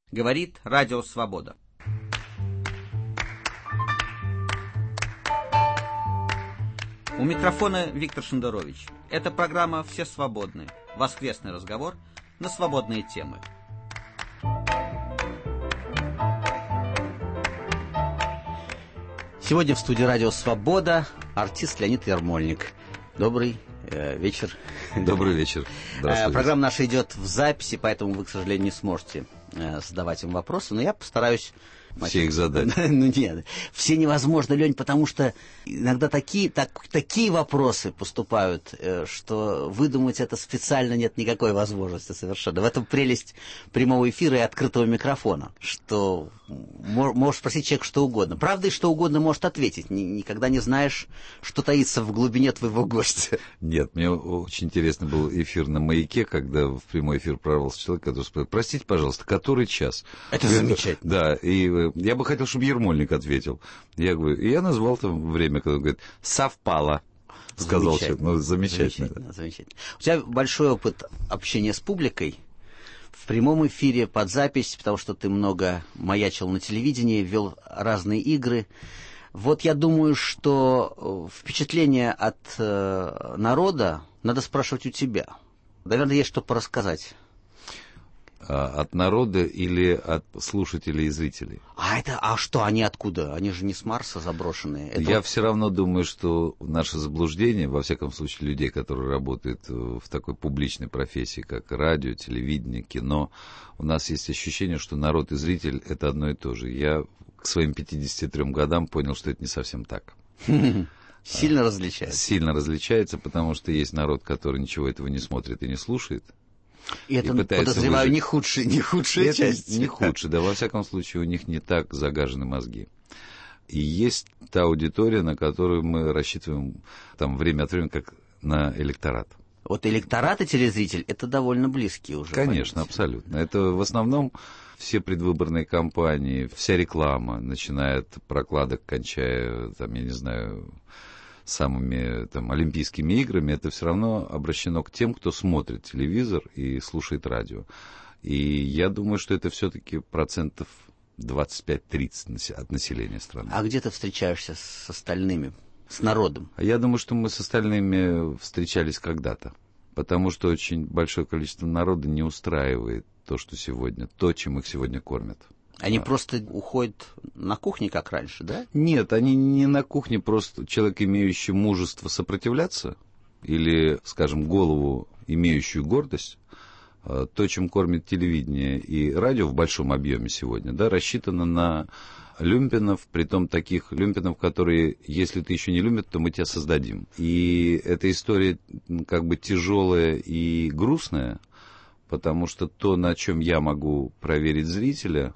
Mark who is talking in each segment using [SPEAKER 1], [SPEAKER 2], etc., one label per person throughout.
[SPEAKER 1] Говорит Радио Свобода. У микрофона Виктор Шендерович. Это программа «Все свободны». Воскресный разговор на свободные темы. Сегодня в студии Радио Свобода артист Леонид Ярмольник. Добрый вечер.
[SPEAKER 2] Добрый вечер. Здравствуйте.
[SPEAKER 1] Программа наша идет в записи, поэтому вы, к сожалению, не сможете задавать им вопросы, но я постараюсь...
[SPEAKER 2] Все их задать.
[SPEAKER 1] Ну нет, все невозможно, Лень, потому что иногда такие вопросы поступают, что выдумать это специально нет никакой возможности совершенно. В этом прелесть прямого эфира и открытого микрофона, что можешь спросить человека что угодно. Правда, и что угодно может ответить. Никогда не знаешь, что таится в глубине твоего гостя.
[SPEAKER 2] Нет, мне очень интересно был эфир на «Маяке», когда в прямой эфир прорвался человек, который сказал: простите, пожалуйста, который час?
[SPEAKER 1] Это замечательно.
[SPEAKER 2] Да, и я бы хотел, чтобы Ермольник ответил. Я говорю, и я назвал там время, когда он говорит: совпало. Сказал человек. Ну, замечательно.
[SPEAKER 1] Замечательно. У тебя большой опыт общения с публикой. В прямом эфире, под запись, потому что ты много маячил на телевидении, вел разные игры. Вот я думаю, что впечатление от народа надо спрашивать у тебя. Наверное, есть что порассказать.
[SPEAKER 2] От народа или от слушателей и зрителей?
[SPEAKER 1] А что, они откуда? Они же не с Марса заброшенные.
[SPEAKER 2] Я все равно думаю, что наше заблуждение, во всяком случае, людей, которые работают в такой публичной профессии, как радио, телевидение, кино, у нас есть ощущение, что народ и зритель — это одно и то же. Я к своим 53 годам понял, что это не совсем так.
[SPEAKER 1] Сильно различается?
[SPEAKER 2] Сильно различается, потому что есть народ, который ничего этого не смотрит и не слушает.
[SPEAKER 1] И это, подозреваю, выжить. не худшая часть.
[SPEAKER 2] Не худшая, да, во всяком случае, у них не так загажены мозги. И есть та аудитория, на которую мы рассчитываем там время от времени, как на электорат.
[SPEAKER 1] Вот электорат и телезритель — это довольно близкие уже.
[SPEAKER 2] Конечно,
[SPEAKER 1] понятия.
[SPEAKER 2] Абсолютно. Это в основном все предвыборные кампании, вся реклама, начиная от прокладок, кончая, там, я не знаю, самыми там олимпийскими играми, это все равно обращено к тем, кто смотрит телевизор и слушает радио. И я думаю, что это все-таки 25-30% от населения страны.
[SPEAKER 1] А где ты встречаешься с остальными, с народом?
[SPEAKER 2] Я думаю, что мы с остальными встречались когда-то, потому что очень большое количество народа не устраивает то, что сегодня, то, чем их сегодня кормят.
[SPEAKER 1] Они просто уходят на кухне, как раньше, да?
[SPEAKER 2] Нет, они не на кухне, просто человек, имеющий мужество сопротивляться, или, скажем, голову, имеющую гордость, то, чем кормит телевидение и радио в большом объеме сегодня, да, рассчитано на люмпенов, притом таких люмпенов, которые, если ты еще не люмпен, то мы тебя создадим. И эта история как бы тяжелая и грустная, потому что то, на чем я могу проверить зрителя,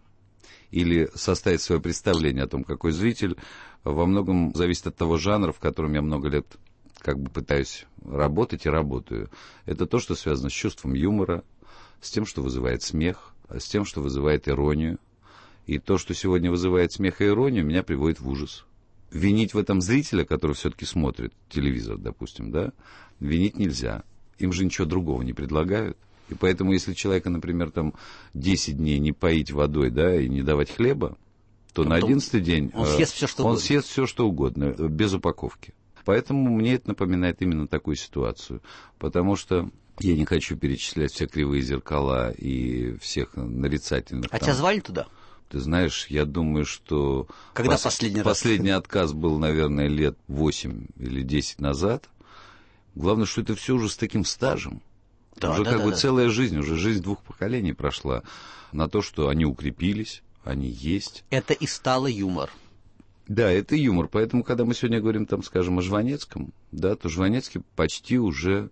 [SPEAKER 2] или составить свое представление о том, какой зритель, во многом зависит от того жанра, в котором я много лет как бы пытаюсь работать и работаю. Это то, что связано с чувством юмора, с тем, что вызывает смех, с тем, что вызывает иронию. И то, что сегодня вызывает смех и иронию, меня приводит в ужас. Винить в этом зрителя, который все-таки смотрит телевизор, допустим, да, винить нельзя. Им же ничего другого не предлагают. И поэтому, если человека, например, там 10 дней не поить водой, да, и не давать хлеба, то на 11-й день
[SPEAKER 1] он съест все, что угодно,
[SPEAKER 2] без упаковки. Поэтому мне это напоминает именно такую ситуацию. Потому что я не хочу перечислять все кривые зеркала и всех нарицательных.
[SPEAKER 1] А тебя звали туда?
[SPEAKER 2] Ты знаешь, я думаю, что...
[SPEAKER 1] Когда последний раз?
[SPEAKER 2] Последний отказ был, наверное, лет 8 или 10 назад. Главное, что это все уже с таким стажем. Да, уже целая жизнь, уже жизнь 2 поколений прошла на то, что они укрепились, они есть.
[SPEAKER 1] Это и стало юмор.
[SPEAKER 2] Да, это юмор. Поэтому, когда мы сегодня говорим, там, скажем, о Жванецком, да, то Жванецкий почти уже,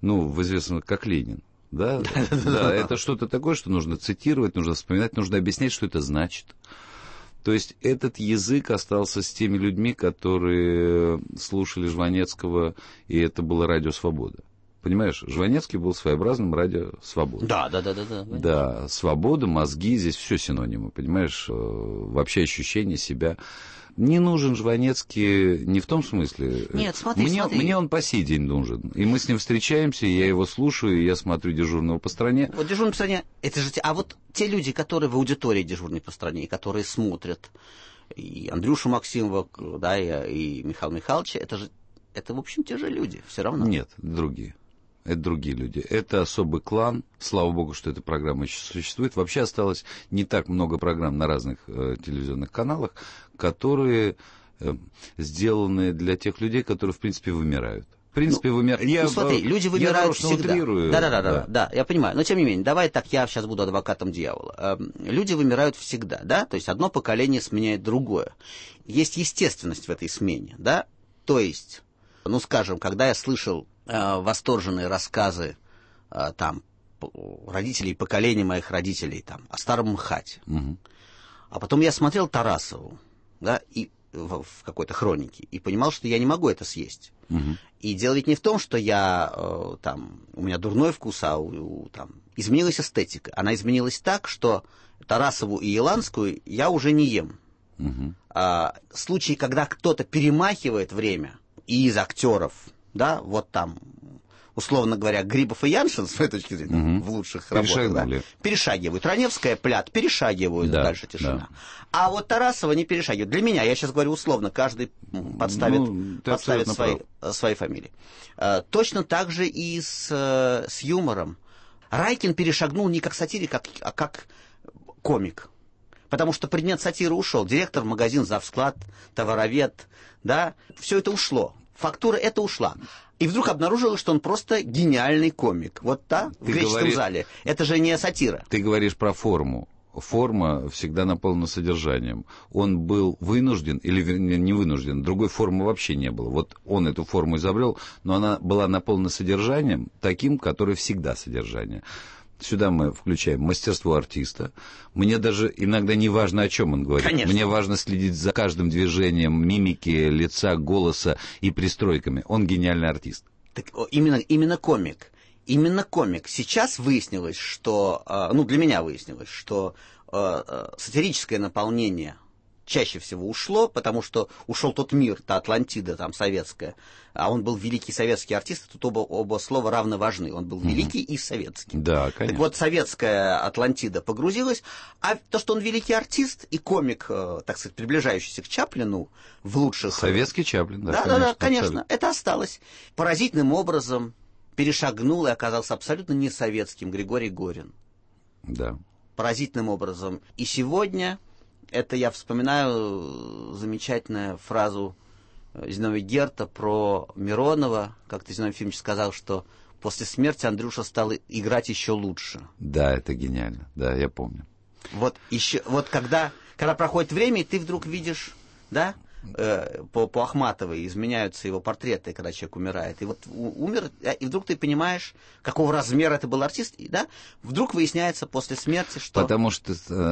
[SPEAKER 2] в известном как Ленин. Да, это что-то такое, что нужно цитировать, нужно вспоминать, нужно объяснять, что это значит. То есть этот язык остался с теми людьми, которые слушали Жванецкого, и это было Радио Свобода. Понимаешь, Жванецкий был своеобразным радио «Свобода».
[SPEAKER 1] Да.
[SPEAKER 2] Да, свобода, мозги, здесь все синонимы, понимаешь, вообще ощущение себя. Не нужен Жванецкий не в том смысле.
[SPEAKER 1] Нет, смотри.
[SPEAKER 2] Мне он по сей день нужен. И мы с ним встречаемся, и я его слушаю, и я смотрю «Дежурного по стране».
[SPEAKER 1] Вот «Дежурный по стране», это же... А вот те люди, которые в аудитории «Дежурный по стране», и которые смотрят, и Андрюшу Максимова, да, и Михаила Михайловича, это, в общем, те же люди, все равно.
[SPEAKER 2] Нет, другие. Это другие люди. Это особый клан. Слава богу, что эта программа еще существует. Вообще осталось не так много программ на разных телевизионных каналах, которые сделаны для тех людей, которые, в принципе, вымирают. В принципе, вымирают.
[SPEAKER 1] Смотри, люди вымирают всегда.
[SPEAKER 2] Утрирую.
[SPEAKER 1] Да, я понимаю. Но, тем не менее, давай так, я сейчас буду адвокатом дьявола. Люди вымирают всегда, да? То есть одно поколение сменяет другое. Есть естественность в этой смене, да? То есть, ну, скажем, когда я слышал восторженные рассказы там родителей, поколения моих родителей там о Старом МХАТе.
[SPEAKER 2] Угу.
[SPEAKER 1] А потом я смотрел Тарасову, да, и в какой-то хронике, и понимал, что я не могу это съесть.
[SPEAKER 2] Угу.
[SPEAKER 1] И дело ведь не в том, что я там, у меня дурной вкус, а там изменилась эстетика. Она изменилась так, что Тарасову и Еланскую я уже не ем.
[SPEAKER 2] Угу.
[SPEAKER 1] Случаи, когда кто-то перемахивает время и из актеров, да, вот там, условно говоря, Грибов и Яншин, с моей точки зрения, в лучших работах, да, перешагивают. Раневская, Плят перешагивают, да, дальше тишина. Да. А вот Тарасова не перешагивает. Для меня, я сейчас говорю условно, каждый подставит свои фамилии. Точно так же и с юмором. Райкин перешагнул не как сатирик, а как комик. Потому что предмет сатиры ушел. Директор магазин, завсклад, товаровед, да, все это ушло. Фактура эта ушла. И вдруг обнаружилось, что он просто гениальный комик. Вот в греческом зале. Это же не сатира.
[SPEAKER 2] Ты говоришь про форму. Форма всегда наполнена содержанием. Он был вынужден, или не вынужден, другой формы вообще не было. Вот он эту форму изобрел, но она была наполнена содержанием, таким, которое всегда содержание. Сюда мы включаем мастерство артиста. Мне даже иногда не важно, о чем он говорит.
[SPEAKER 1] Конечно.
[SPEAKER 2] Мне важно следить за каждым движением мимики, лица, голоса и пристройками. Он гениальный артист.
[SPEAKER 1] Так, именно комик. Именно комик. Сейчас выяснилось, что... для меня выяснилось, что сатирическое наполнение чаще всего ушло, потому что ушел тот мир, та Атлантида там советская, а он был великий советский артист, тут оба слова равно важны. Он был великий и советский.
[SPEAKER 2] Да, конечно.
[SPEAKER 1] Так вот, советская Атлантида погрузилась, а то, что он великий артист и комик, так сказать, приближающийся к Чаплину в лучших...
[SPEAKER 2] Советский Чаплин, да.
[SPEAKER 1] Да, конечно, это осталось. Поразительным образом перешагнул и оказался абсолютно не советским Григорий Горин.
[SPEAKER 2] Да.
[SPEAKER 1] Поразительным образом. И сегодня... Это я вспоминаю замечательную фразу Зиновия Герта про Миронова. Как-то Зиновий Ефимович сказал, что после смерти Андрюша стал играть еще лучше.
[SPEAKER 2] Да, это гениально. Да, я помню.
[SPEAKER 1] Вот когда проходит время, и ты вдруг видишь, да, по Ахматовой изменяются его портреты, когда человек умирает. И вот умер, и вдруг ты понимаешь, какого размера это был артист, и да, вдруг выясняется после смерти, что...
[SPEAKER 2] Потому что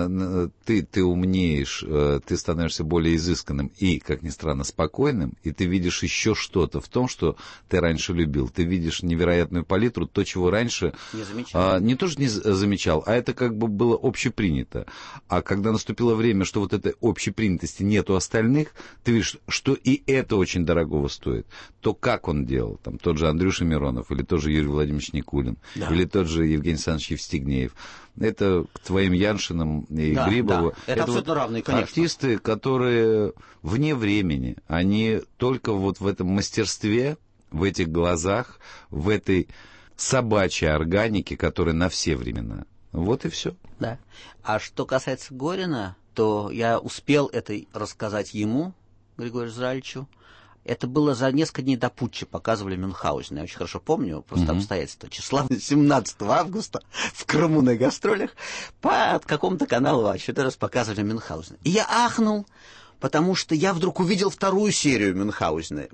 [SPEAKER 2] ты умнеешь, ты становишься более изысканным и, как ни странно, спокойным, и ты видишь еще что-то в том, что ты раньше любил. Ты видишь невероятную палитру, то, чего раньше...
[SPEAKER 1] Не замечал.
[SPEAKER 2] Не то, что не замечал, а это как бы было общепринято. А когда наступило время, что вот этой общепринятости нет у остальных, ты видишь, что и это очень дорогого стоит. То, как он делал, там, тот же Андрюша Миронов, или тот же Юрий Владимирович Никулин, да, или тот же Евгений Александрович Евстигнеев. Это к твоим Яншинам и Грибову.
[SPEAKER 1] Да. Это абсолютно равные, конечно.
[SPEAKER 2] Артисты, которые вне времени, они только вот в этом мастерстве, в этих глазах, в этой собачьей органике, которая на все времена. Вот и все.
[SPEAKER 1] Да. А что касается Горина, то я успел это рассказать ему, Григорию Израильевичу. Это было за несколько дней до путча, показывали Мюнхгаузена. Я очень хорошо помню просто обстоятельства. Числа 17 августа в Крыму на гастролях по какому-то каналу очередной раз показывали Мюнхгаузена. И я ахнул, потому что я вдруг увидел вторую серию Мюнхгаузена.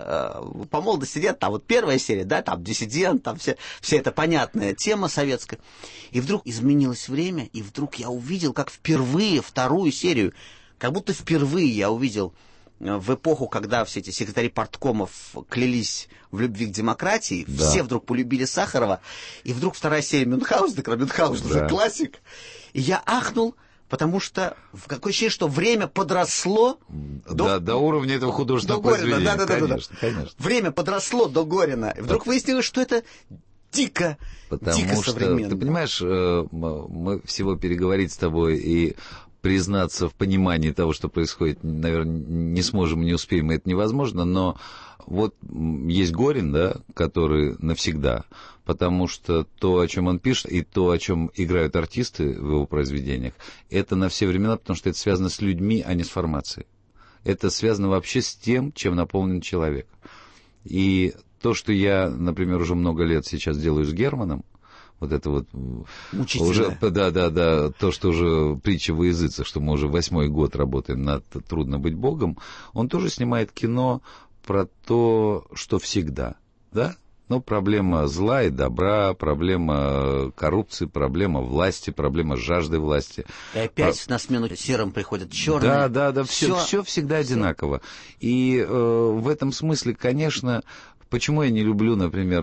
[SPEAKER 1] По молодости лет, там вот первая серия, да, там «Диссидент», там вся эта понятная тема советская. И вдруг изменилось время, и вдруг я увидел, как впервые вторую серию, как будто впервые я увидел в эпоху, когда все эти секретари парткомов клялись в любви к демократии, все вдруг полюбили Сахарова, и вдруг вторая серия Мюнхгаузена, Мюнхгаузен уже классик, и я ахнул, потому что какое ощущение, что время подросло
[SPEAKER 2] до уровня этого художественного произведения. Конечно.
[SPEAKER 1] Время подросло до Горина. И вдруг выяснилось, что это дико современно.
[SPEAKER 2] Ты понимаешь, мы всего переговорить с тобой и признаться в понимании того, что происходит, наверное, не сможем, не успеем, это невозможно, но вот есть Горин, да, который навсегда, потому что то, о чем он пишет, и то, о чем играют артисты в его произведениях, это на все времена, потому что это связано с людьми, а не с формацией. Это связано вообще с тем, чем наполнен человек. И то, что я, например, уже много лет сейчас делаю с Германом, вот это вот уже, то, что уже притча во языцах, что мы уже 8-й год работаем над «Трудно быть Богом», он тоже снимает кино про то, что всегда, да? Ну, проблема зла и добра, проблема коррупции, проблема власти, проблема жажды власти.
[SPEAKER 1] И опять на смену серым приходят черные.
[SPEAKER 2] Да, все всегда одинаково. И в этом смысле, конечно, почему я не люблю, например,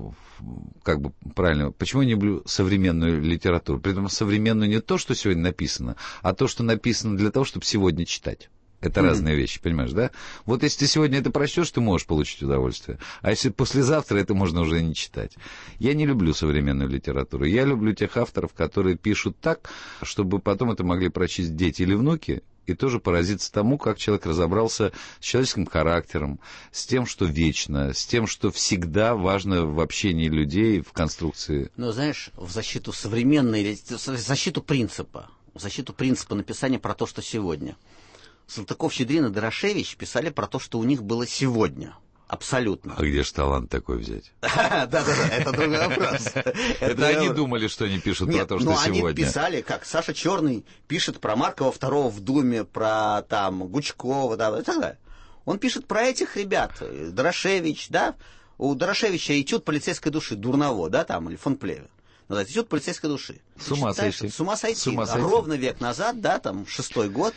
[SPEAKER 2] почему я не люблю современную литературу? При этом современную не то, что сегодня написано, а то, что написано для того, чтобы сегодня читать. Это разные вещи, понимаешь, да? Вот если ты сегодня это прочтешь, ты можешь получить удовольствие. А если послезавтра, это можно уже не читать. Я не люблю современную литературу. Я люблю тех авторов, которые пишут так, чтобы потом это могли прочесть дети или внуки, и тоже поразиться тому, как человек разобрался с человеческим характером, с тем, что вечно, с тем, что всегда важно в общении людей, в конструкции.
[SPEAKER 1] Ну, знаешь, в защиту современной, в защиту принципа написания про то, что сегодня. Салтыков-Щедрин и Дорошевич писали про то, что у них было сегодня. Абсолютно.
[SPEAKER 2] А где же талант такой взять?
[SPEAKER 1] Да, это другой вопрос.
[SPEAKER 2] Это они думали, что они пишут про то, что сегодня.
[SPEAKER 1] Они писали, как Саша Черный пишет про Маркова II в Думе, про там Гучкова, да, и так далее. Он пишет про этих ребят. Дорошевич, да, у Дорошевича этюд полицейской души, Дурново, да, там, или фон Плеве. Этюд полицейской души.
[SPEAKER 2] С ума сойти.
[SPEAKER 1] С ума сойти. Ровно век назад, да, там, 6-й год.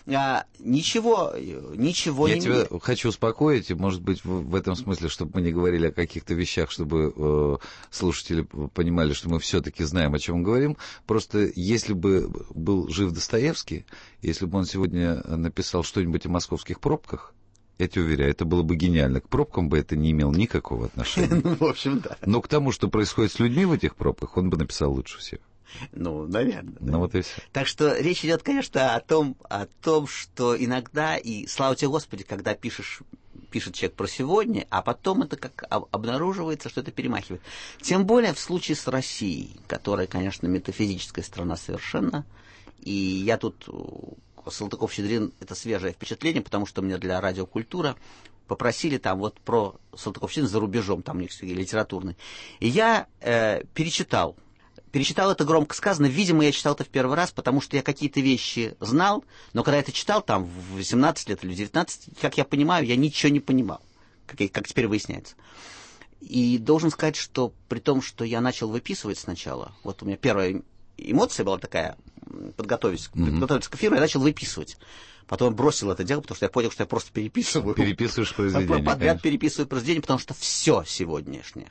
[SPEAKER 1] Ничего не...
[SPEAKER 2] Я тебя хочу успокоить, и, может быть, в этом смысле, чтобы мы не говорили о каких-то вещах, чтобы слушатели понимали, что мы все-таки знаем, о чем говорим. Просто если бы был жив Достоевский, если бы он сегодня написал что-нибудь о московских пробках, я тебе уверяю, это было бы гениально. К пробкам бы это не имело никакого отношения.
[SPEAKER 1] Ну, в общем, да.
[SPEAKER 2] Но к тому, что происходит с людьми в этих пробках, он бы написал лучше всех.
[SPEAKER 1] Ну, наверное.
[SPEAKER 2] Ну, вот и все.
[SPEAKER 1] Так что речь идет, конечно, о том, что иногда, и слава тебе, Господи, когда пишет человек про сегодня, а потом это как обнаруживается, что это перемахивает. Тем более в случае с Россией, которая, конечно, метафизическая страна совершенно. И я тут... Салтыков-Щедрин — это свежее впечатление, потому что меня для «Радиокультура» попросили там вот про Салтыков-Щедрин за рубежом, там у них литературный. И я перечитал. Перечитал это громко сказано. Видимо, я читал это в первый раз, потому что я какие-то вещи знал, но когда я это читал там в 18 лет или в 19, как я понимаю, я ничего не понимал, как теперь выясняется. И должен сказать, что при том, что я начал выписывать сначала, вот у меня первая эмоция была такая, подготовиться к эфиру, я начал выписывать. Потом я бросил это дело, потому что я понял, что я просто переписываю.
[SPEAKER 2] Переписываешь произведение.
[SPEAKER 1] Подряд переписываю произведение, потому что все сегодняшние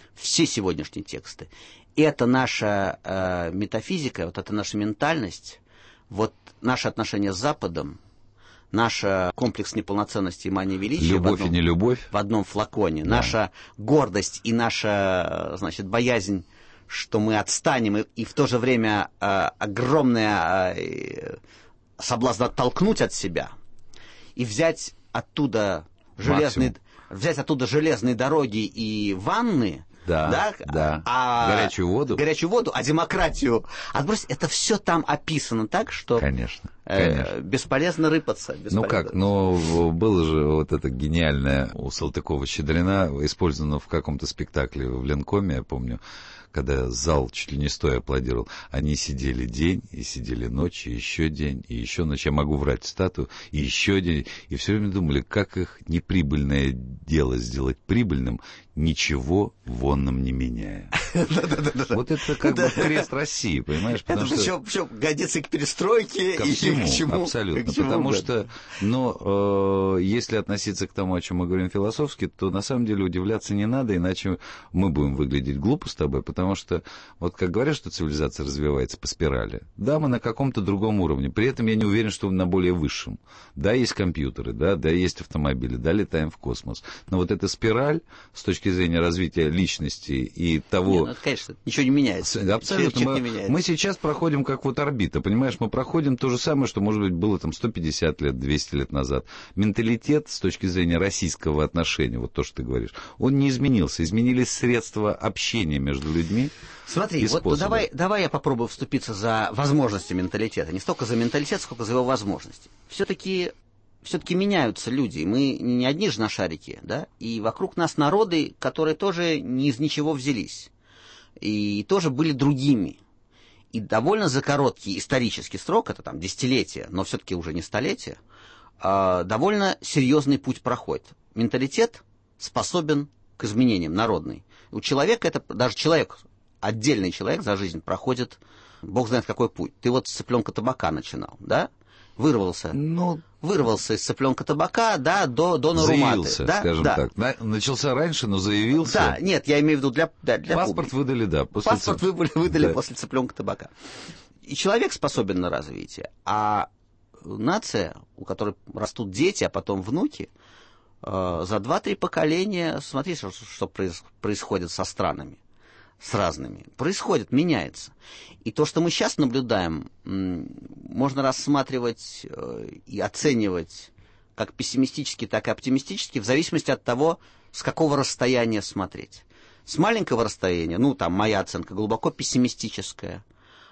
[SPEAKER 1] тексты, это наша метафизика, вот это наша ментальность, вот наше отношение с Западом, наш комплекс неполноценности и мании величия.
[SPEAKER 2] Любовь и нелюбовь.
[SPEAKER 1] В одном флаконе. Да. Наша гордость и наша, значит, боязнь, что мы отстанем, и в то же время огромная соблазн оттолкнуть от себя и взять оттуда железные дороги и ванны,
[SPEAKER 2] да. Горячую воду,
[SPEAKER 1] а демократию отбросить. Это все там описано так, что
[SPEAKER 2] конечно.
[SPEAKER 1] Бесполезно рыпаться.
[SPEAKER 2] Но было же вот это гениальное у Салтыкова-Щедрина, использовано в каком-то спектакле в Ленкоме, я помню, когда зал чуть ли не стоя аплодировал. Они сидели день, и сидели ночь, и еще день, и еще ночь. Я могу врать статую, и еще день. И все время думали, как их неприбыльное дело сделать прибыльным, ничего вонным не меняя. Вот это как бы крест России, понимаешь?
[SPEAKER 1] Это причем годится и к перестройке, и
[SPEAKER 2] чему? Абсолютно. Потому что, если относиться к тому, о чем мы говорим философски, то на самом деле удивляться не надо, иначе мы будем выглядеть глупо с тобой, потому что, вот как говорят, что цивилизация развивается по спирали, да, мы на каком-то другом уровне, при этом я не уверен, что мы на более высшем. Да, есть компьютеры, да, есть автомобили, да, летаем в космос, но вот эта спираль с точки зрения развития личности и того...
[SPEAKER 1] это, конечно, ничего не меняется.
[SPEAKER 2] Абсолютно. Мы сейчас проходим как вот орбита, понимаешь, мы проходим то же самое, что, может быть, было там 150 лет, 200 лет назад. Менталитет с точки зрения российского отношения, вот то, что ты говоришь, он не изменился. Изменились средства общения между людьми.
[SPEAKER 1] Смотри, вот давай я попробую вступиться за возможности менталитета. Не столько за менталитет, сколько за его возможности. Все-таки меняются люди. Мы не одни же на шарике, да? И вокруг нас народы, которые тоже не из ничего взялись. И тоже были другими. И довольно за короткий исторический срок, это там десятилетия, но все-таки уже не столетия, довольно серьезный путь проходит. Менталитет способен к изменениям, народный. У человека, даже отдельный человек за жизнь проходит, бог знает какой путь. Ты вот с цыпленка табака начинал, да? Вырвался из цыпленка табака, да, до наруматы.
[SPEAKER 2] Заявился, да? Скажем так. Начался раньше, но заявился.
[SPEAKER 1] Да, нет, я имею в виду для
[SPEAKER 2] паспорт
[SPEAKER 1] публики.
[SPEAKER 2] Выдали, да.
[SPEAKER 1] Паспорт выдали после цыпленка табака. И человек способен на развитие. А нация, у которой растут дети, а потом внуки, за 2-3 поколения, смотри, что происходит со странами. С разными. Происходит, меняется. И то, что мы сейчас наблюдаем, можно рассматривать и оценивать как пессимистически, так и оптимистически, в зависимости от того, с какого расстояния смотреть. С маленького расстояния, моя оценка глубоко пессимистическая,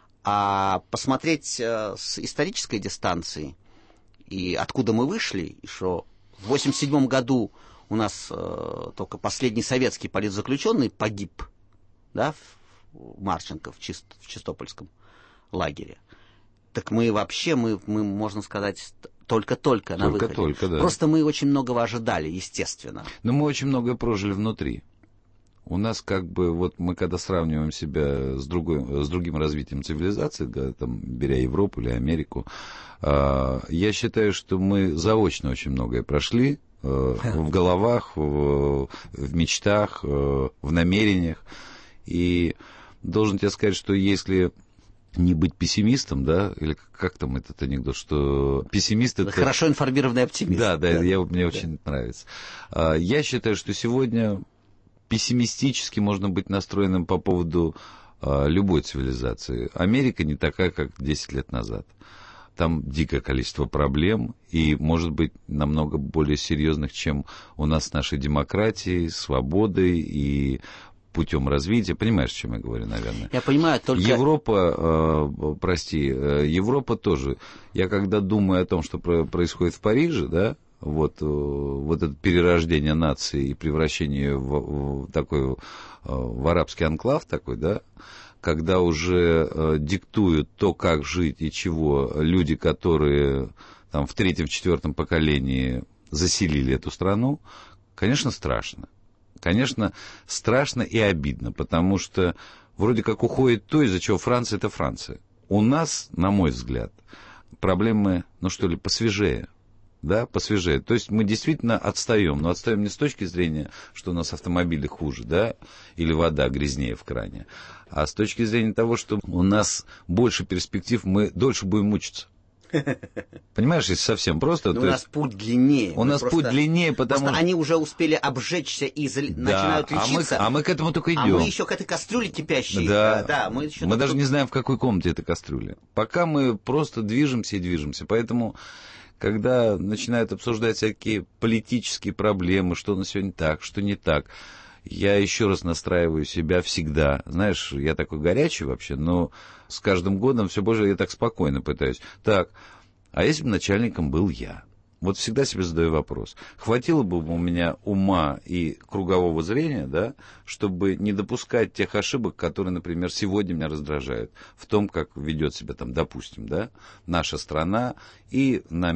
[SPEAKER 1] а посмотреть с исторической дистанции, и откуда мы вышли, и что в 1987 году у нас только последний советский политзаключенный погиб, да, Марченко в Чистопольском лагере. Так мы вообще, мы можно сказать, только-только на выходе.
[SPEAKER 2] Только, да.
[SPEAKER 1] Просто мы очень многого ожидали, естественно.
[SPEAKER 2] Но мы очень многое прожили внутри. У нас вот мы когда сравниваем себя с другим развитием цивилизации, беря Европу или Америку, я считаю, что мы заочно очень многое прошли в головах, в мечтах, в намерениях. И должен тебе сказать, что если не быть пессимистом, да, или как там этот анекдот, что пессимист это...
[SPEAKER 1] Хорошо информированный оптимист.
[SPEAKER 2] Да, мне очень нравится. Я считаю, что сегодня пессимистически можно быть настроенным по поводу любой цивилизации. Америка не такая, как 10 лет назад. Там дикое количество проблем, и, может быть, намного более серьезных, чем у нас с нашей демократией, свободой и путем развития. Понимаешь, о чем я говорю, наверное?
[SPEAKER 1] Я понимаю, только...
[SPEAKER 2] Европа тоже. Я когда думаю о том, что происходит в Париже, да, вот это перерождение нации и превращение в арабский анклав такой, да, когда уже диктуют то, как жить и чего люди, которые там в 3-4 поколении заселили эту страну, конечно, страшно. Конечно, страшно и обидно, потому что вроде как уходит то, из-за чего Франция – это Франция. У нас, на мой взгляд, проблемы, посвежее. Да, посвежее. То есть мы действительно отстаем, но отстаем не с точки зрения, что у нас автомобили хуже, да, или вода грязнее в кране, а с точки зрения того, что у нас больше перспектив, мы дольше будем мучиться. Понимаешь, если совсем просто...
[SPEAKER 1] У нас путь длиннее.
[SPEAKER 2] У нас путь длиннее, потому что...
[SPEAKER 1] они уже успели обжечься и начинают лечиться.
[SPEAKER 2] А мы к этому только идем.
[SPEAKER 1] А мы еще к этой кастрюле кипящей.
[SPEAKER 2] Да, мы даже не знаем, в какой комнате эта кастрюля. Пока мы просто движемся и движемся. Поэтому, когда начинают обсуждать всякие политические проблемы, что на сегодня так, что не так, я еще раз настраиваю себя всегда. Знаешь, я такой горячий вообще, но с каждым годом все больше я так спокойно пытаюсь. Так, а если бы начальником был я? Вот всегда себе задаю вопрос. Хватило бы у меня ума и кругового зрения, да, чтобы не допускать тех ошибок, которые, например, сегодня меня раздражают в том, как ведет себя там, допустим, да, наша страна и на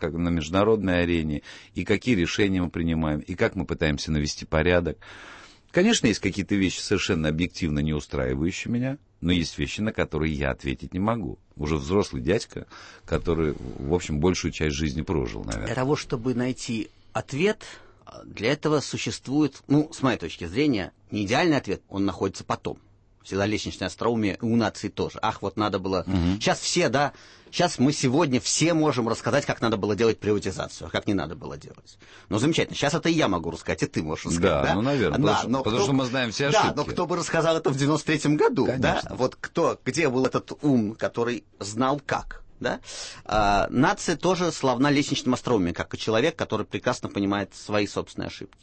[SPEAKER 2] международной арене, и какие решения мы принимаем, и как мы пытаемся навести порядок. Конечно, есть какие-то вещи совершенно объективно не устраивающие меня, но есть вещи, на которые я ответить не могу. Уже взрослый дядька, который, в общем, большую часть жизни прожил, наверное.
[SPEAKER 1] Для того, чтобы найти ответ, для этого существует, с моей точки зрения, не идеальный ответ, он находится потом. Всегда лестничное остроумие, и у нации тоже. Вот надо было... Сейчас все, сейчас мы сегодня все можем рассказать, как надо было делать приватизацию, а как не надо было делать. Замечательно. Сейчас это и я могу рассказать, и ты можешь рассказать.
[SPEAKER 2] Да, наверное, потому что мы знаем все ошибки.
[SPEAKER 1] Да, но кто бы рассказал это в 93-м году?
[SPEAKER 2] Конечно.
[SPEAKER 1] Да? Где был этот ум, который знал как? Да? Нация тоже славна лестничным остроумием, как и человек, который прекрасно понимает свои собственные ошибки.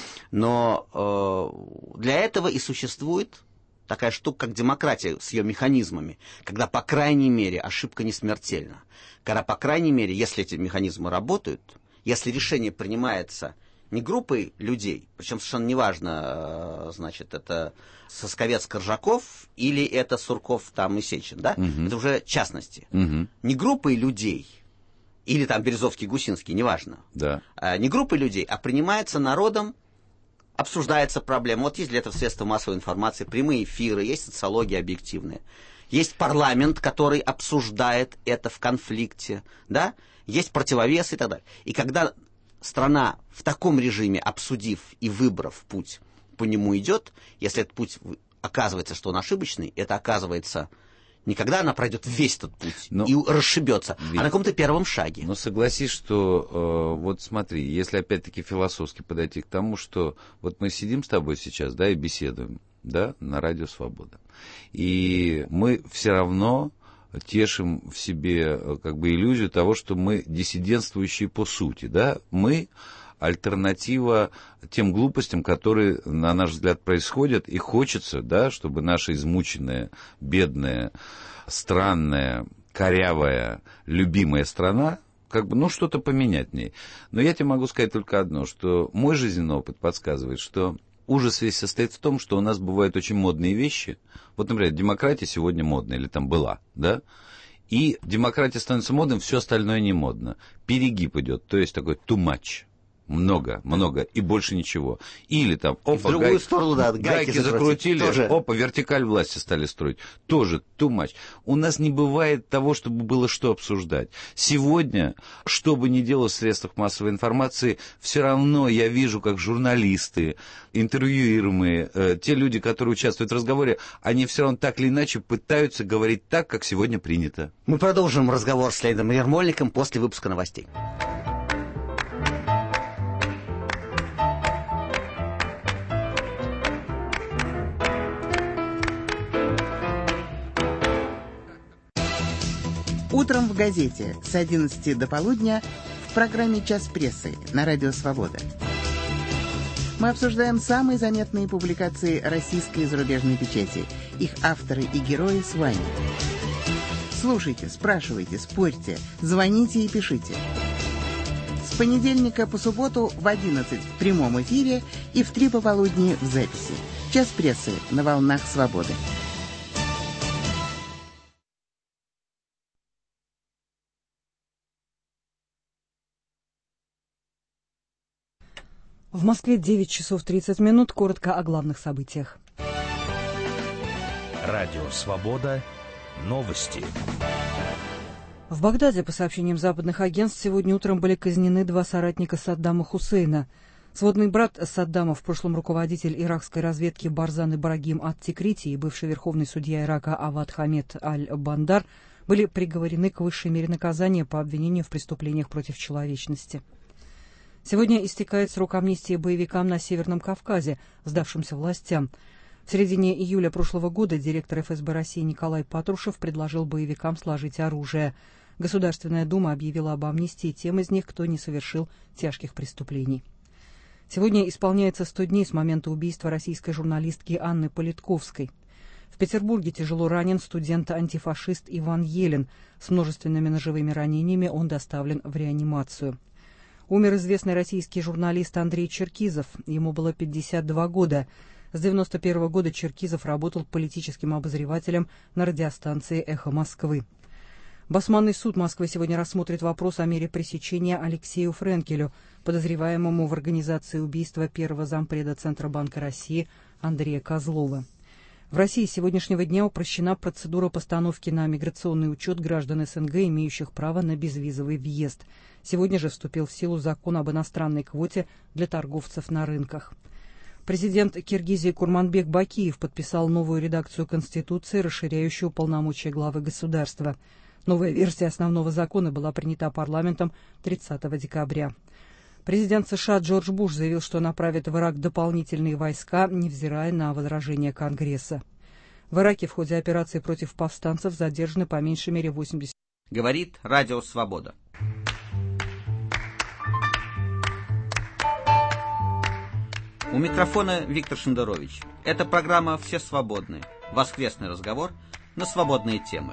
[SPEAKER 1] Но для этого и существует такая штука, как демократия с ее механизмами, когда, по крайней мере, ошибка не смертельна. Когда, по крайней мере, если эти механизмы работают, если решение принимается не группой людей, причем совершенно неважно, это Сосковец-Коржаков или это Сурков и Сечин, да? Это уже частности. Не группой людей, или Березовский-Гусинский, неважно.
[SPEAKER 2] Да.
[SPEAKER 1] Не группой людей, а принимается народом, обсуждается проблема. Есть для этого средства массовой информации, прямые эфиры, есть социология объективная. Есть парламент, который обсуждает это в конфликте, да? Есть противовесы и так далее. И когда страна в таком режиме, обсудив и выбрав путь, по нему идет, если этот путь оказывается, что он ошибочный, это оказывается... Не когда она пройдет весь этот путь и расшибется, а на каком-то первом шаге.
[SPEAKER 2] Но согласись, что смотри, если опять-таки философски подойти к тому, что мы сидим с тобой сейчас, и беседуем, на Радио Свобода. И мы все равно тешим в себе иллюзию того, что мы диссидентствующие по сути, мы альтернатива тем глупостям, которые, на наш взгляд, происходят, и хочется, чтобы наша измученная, бедная, странная, корявая, любимая страна, что-то поменять в ней. Но я тебе могу сказать только одно, что мой жизненный опыт подсказывает, что ужас весь состоит в том, что у нас бывают очень модные вещи. Например, демократия сегодня модная, или была, и демократия становится модным, все остальное не модно. Перегиб идет, то есть такой too much. Много, и больше ничего. Или в
[SPEAKER 1] другую сторону,
[SPEAKER 2] гайки закрутили, тоже. Вертикаль власти стали строить. Тоже too much. У нас не бывает того, чтобы было что обсуждать. Сегодня, что бы ни делал в средствах массовой информации, все равно я вижу, как журналисты, интервьюируемые, те люди, которые участвуют в разговоре, они все равно так или иначе пытаются говорить так, как сегодня принято.
[SPEAKER 1] Мы продолжим разговор с Леонидом Ермольником после выпуска новостей.
[SPEAKER 3] Утром в газете с 11 до полудня в программе «Час прессы» на Радио Свобода. Мы обсуждаем самые заметные публикации российской и зарубежной печати, их авторы и герои с вами. Слушайте, спрашивайте, спорьте, звоните и пишите. С понедельника по субботу в 11 в прямом эфире и в 3 пополудни в записи. «Час прессы» на волнах Свободы.
[SPEAKER 4] В Москве 9 часов 30 минут. Коротко о главных событиях.
[SPEAKER 5] Радио «Свобода». Новости.
[SPEAKER 4] В Багдаде, по сообщениям западных агентств, сегодня утром были казнены 2 соратника Саддама Хусейна. Сводный брат Саддама, в прошлом руководитель иракской разведки Барзан Ибрагим ат-Тикрити и бывший верховный судья Ирака Авад Хамед аль-Бандар, были приговорены к высшей мере наказания по обвинению в преступлениях против человечности. Сегодня истекает срок амнистии боевикам на Северном Кавказе, сдавшимся властям. В середине июля прошлого года директор ФСБ России Николай Патрушев предложил боевикам сложить оружие. Государственная Дума объявила об амнистии тем из них, кто не совершил тяжких преступлений. Сегодня исполняется 100 дней с момента убийства российской журналистки Анны Политковской. В Петербурге тяжело ранен студент-антифашист Иван Елен. С множественными ножевыми ранениями он доставлен в реанимацию. Умер известный российский журналист Андрей Черкизов. Ему было 52 года. С 1991 года Черкизов работал политическим обозревателем на радиостанции «Эхо Москвы». Басманный суд Москвы сегодня рассмотрит вопрос о мере пресечения Алексею Френкелю, подозреваемому в организации убийства первого зампреда Центробанка России Андрея Козлова. В России с сегодняшнего дня упрощена процедура постановки на миграционный учет граждан СНГ, имеющих право на безвизовый въезд. Сегодня же вступил в силу закон об иностранной квоте для торговцев на рынках. Президент Киргизии Курманбек Бакиев подписал новую редакцию Конституции, расширяющую полномочия главы государства. Новая версия основного закона была принята парламентом 30 декабря. Президент США Джордж Буш заявил, что направит в Ирак дополнительные войска, невзирая на возражения Конгресса. В Ираке в ходе операции против повстанцев задержаны по меньшей мере 80...
[SPEAKER 1] Говорит Радио Свобода. У микрофона Виктор Шендерович. Это программа «Все свободны». Воскресный разговор на свободные темы.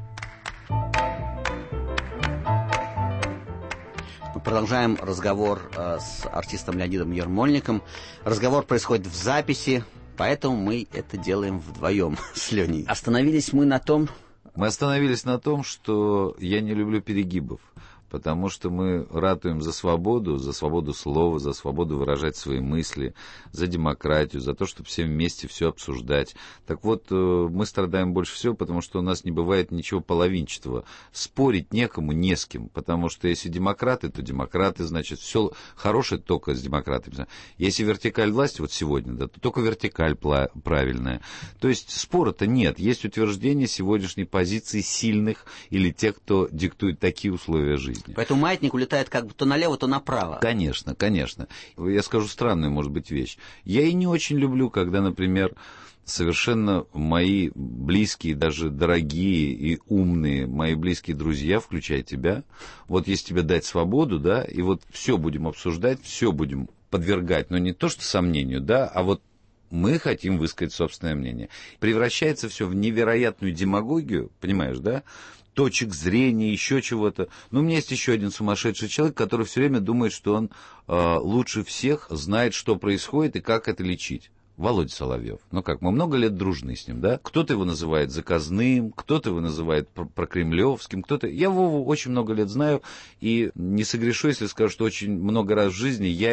[SPEAKER 1] Мы продолжаем разговор с артистом Леонидом Ермольником. Разговор происходит в записи, поэтому мы это делаем вдвоем с Леней. Остановились мы на том...
[SPEAKER 2] Мы остановились на том, что я не люблю перегибов, потому что мы ратуем за свободу слова, за свободу выражать свои мысли, за демократию, за то, чтобы все вместе все обсуждать. Так вот, мы страдаем больше всего, потому что у нас не бывает ничего половинчатого. Спорить некому, не с кем, потому что если демократы, то демократы, значит, все хорошее только с демократами. Если вертикаль власти, вот сегодня, да, то только вертикаль правильная. То есть спора-то нет. Есть утверждение сегодняшней позиции сильных или тех, кто диктует такие условия жизни.
[SPEAKER 1] Поэтому маятник улетает как бы то налево, то направо.
[SPEAKER 2] Конечно, конечно. Я скажу странную, может быть, вещь. Я и не очень люблю, когда, например, совершенно мои близкие, даже дорогие и умные мои близкие друзья, включая тебя, вот если тебе дать свободу, да, и вот все будем обсуждать, все будем подвергать, но не то, что сомнению, да, а вот мы хотим высказать собственное мнение. Превращается все в невероятную демагогию, понимаешь, да? Точек зрения, еще чего-то. Но у меня есть еще один сумасшедший человек, который все время думает, что он лучше всех знает, что происходит и как это лечить. Володя Соловьев. Ну как, мы много лет дружны с ним, да? Кто-то его называет заказным, кто-то его называет прокремлевским, кто-то... Я Вову очень много лет знаю, и не согрешу, если скажу, что очень много раз в жизни я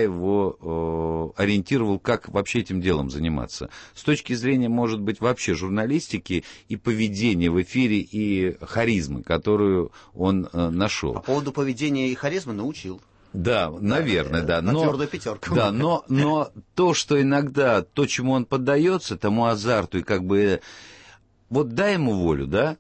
[SPEAKER 2] его ориентировал, как вообще этим делом заниматься. С точки зрения, может быть, вообще журналистики и поведения в эфире, и харизмы, которую он нашел.
[SPEAKER 1] По поводу поведения и харизмы научил.
[SPEAKER 2] Да, наверное, да.
[SPEAKER 1] На твердую пятерку.
[SPEAKER 2] Да, но то, что иногда, то, чему он поддается, тому азарту, и как бы... Вот дай ему волю, да,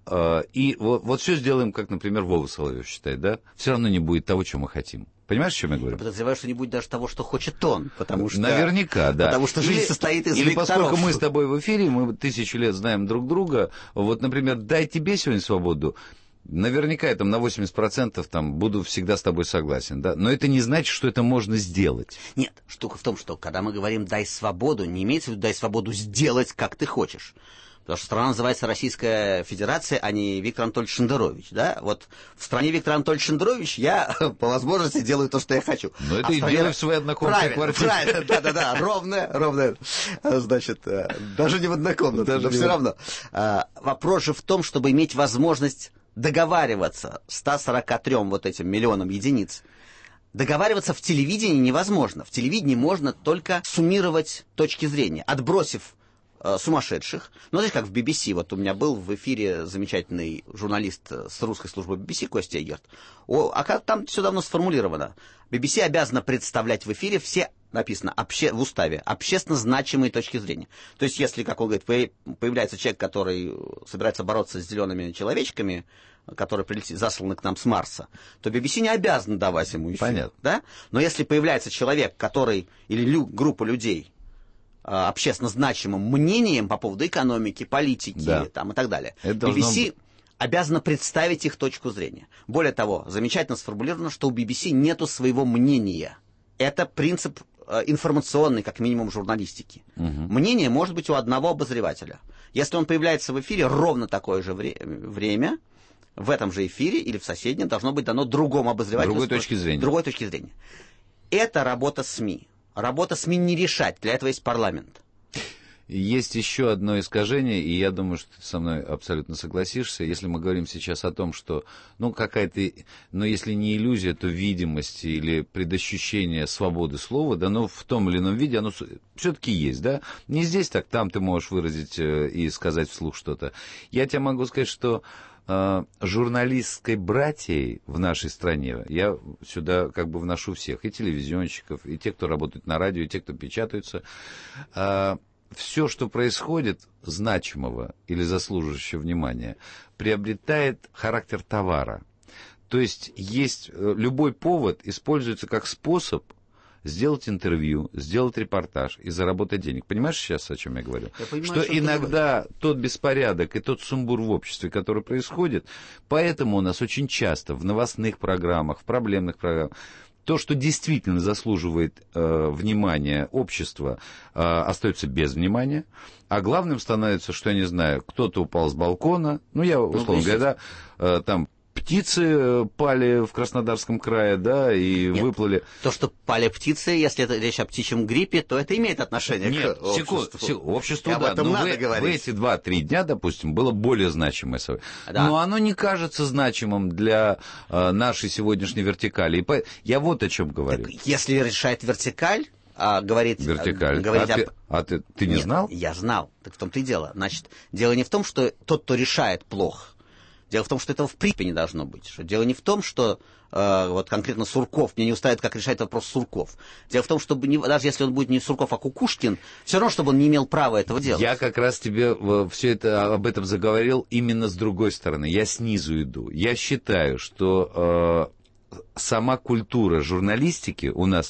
[SPEAKER 2] и вот все сделаем, как, например, Вова Соловьев считает, да, все равно не будет того, чего мы хотим. Понимаешь, о чем я говорю?
[SPEAKER 1] Я подозреваю, что не будет даже того, что хочет он, потому что...
[SPEAKER 2] Наверняка, да.
[SPEAKER 1] Потому что жизнь состоит из
[SPEAKER 2] или
[SPEAKER 1] векторов.
[SPEAKER 2] Поскольку мы с тобой в эфире, мы 1000 лет знаем друг друга, вот, например, дай тебе сегодня свободу, наверняка я там на 80% там буду всегда с тобой согласен, да? Но это не значит, что это можно сделать.
[SPEAKER 1] Нет, штука в том, что когда мы говорим «дай свободу», не имеется в виду «дай свободу сделать, как ты хочешь». Потому что страна называется Российская Федерация, а не Виктор Анатольевич Шендерович, да? Вот в стране Виктор Анатольевич Шендерович я по возможности делаю то, что я хочу.
[SPEAKER 2] Но это и делай в своей однокомнатной квартире.
[SPEAKER 1] Правильно, да-да-да, ровно. Значит, даже не в однокомнатной, но все равно. Вопрос же в том, чтобы иметь возможность договариваться 143 вот этим миллионам единиц. Договариваться в телевидении невозможно. В телевидении можно только суммировать точки зрения, отбросив сумасшедших. Ну, знаете, как в BBC. Вот у меня был в эфире замечательный журналист с русской службы BBC Костя Егерт. Там все давно сформулировано. BBC обязана представлять в эфире все, написано в уставе, общественно значимые точки зрения. То есть, если, как он говорит, появляется человек, который собирается бороться с зелеными человечками, которые засланы к нам с Марса, то BBC не обязана давать ему эфир.
[SPEAKER 2] Понятно.
[SPEAKER 1] Да? Но если появляется человек, который, или группа людей, общественно значимым мнением по поводу экономики, политики, да, там, и так далее, BBC обязана представить их точку зрения. Более того, замечательно сформулировано, что у BBC нету своего мнения. Это принцип информационной, как минимум, журналистики. Угу. Мнение может быть у одного обозревателя. Если он появляется в эфире ровно такое же время, в этом же эфире или в соседнем должно быть дано другому обозревателю.
[SPEAKER 2] Другой точки зрения.
[SPEAKER 1] Это работа СМИ. Работа СМИ не решать, для этого есть парламент.
[SPEAKER 2] Есть еще одно искажение, и я думаю, что ты со мной абсолютно согласишься. Если мы говорим сейчас о том, что, если не иллюзия, то видимость или предощущение свободы слова, да, в том или ином виде оно все-таки есть, да. Не здесь так, там ты можешь выразить и сказать вслух что-то. Я тебе могу сказать, что журналистской братьей в нашей стране, я сюда как бы вношу всех, и телевизионщиков, и тех, кто работает на радио, и тех, кто печатаются, все, что происходит значимого или заслуживающего внимания, приобретает характер товара. То есть любой повод используется как способ сделать интервью, сделать репортаж и заработать денег. Понимаешь сейчас, о чем я говорю?
[SPEAKER 1] Я понимаю,
[SPEAKER 2] что иногда тот беспорядок и тот сумбур в обществе, который происходит, поэтому у нас очень часто в новостных программах, в проблемных программах, то, что действительно заслуживает внимания общества, остается без внимания. А главным становится, что, я не знаю, кто-то упал с балкона, условно говоря, там птицы пали в Краснодарском крае, да, и выплыли.
[SPEAKER 1] То, что пали птицы, если это речь о птичьем гриппе, то это имеет отношение к обществу.
[SPEAKER 2] Обществу,
[SPEAKER 1] да. Об этом надо говорить.
[SPEAKER 2] В эти 2-3 дня, допустим, было более значимое событие.
[SPEAKER 1] Да.
[SPEAKER 2] Но оно не кажется значимым для нашей сегодняшней вертикали. И я вот о чем говорю.
[SPEAKER 1] Так, если решает вертикаль, говорит...
[SPEAKER 2] Вертикаль. Ты не знал?
[SPEAKER 1] Я знал. Так в том-то и дело. Значит, дело не в том, что тот, кто решает, плох. Дело в том, что этого в принципе не должно быть. Дело не в том, что вот конкретно Сурков, мне не устраивает, как решает вопрос Сурков. Дело в том, что даже если он будет не Сурков, а Кукушкин, все равно, чтобы он не имел права этого делать.
[SPEAKER 2] Я как раз тебе все это об этом заговорил именно с другой стороны. Я снизу иду. Я считаю, что сама культура журналистики у нас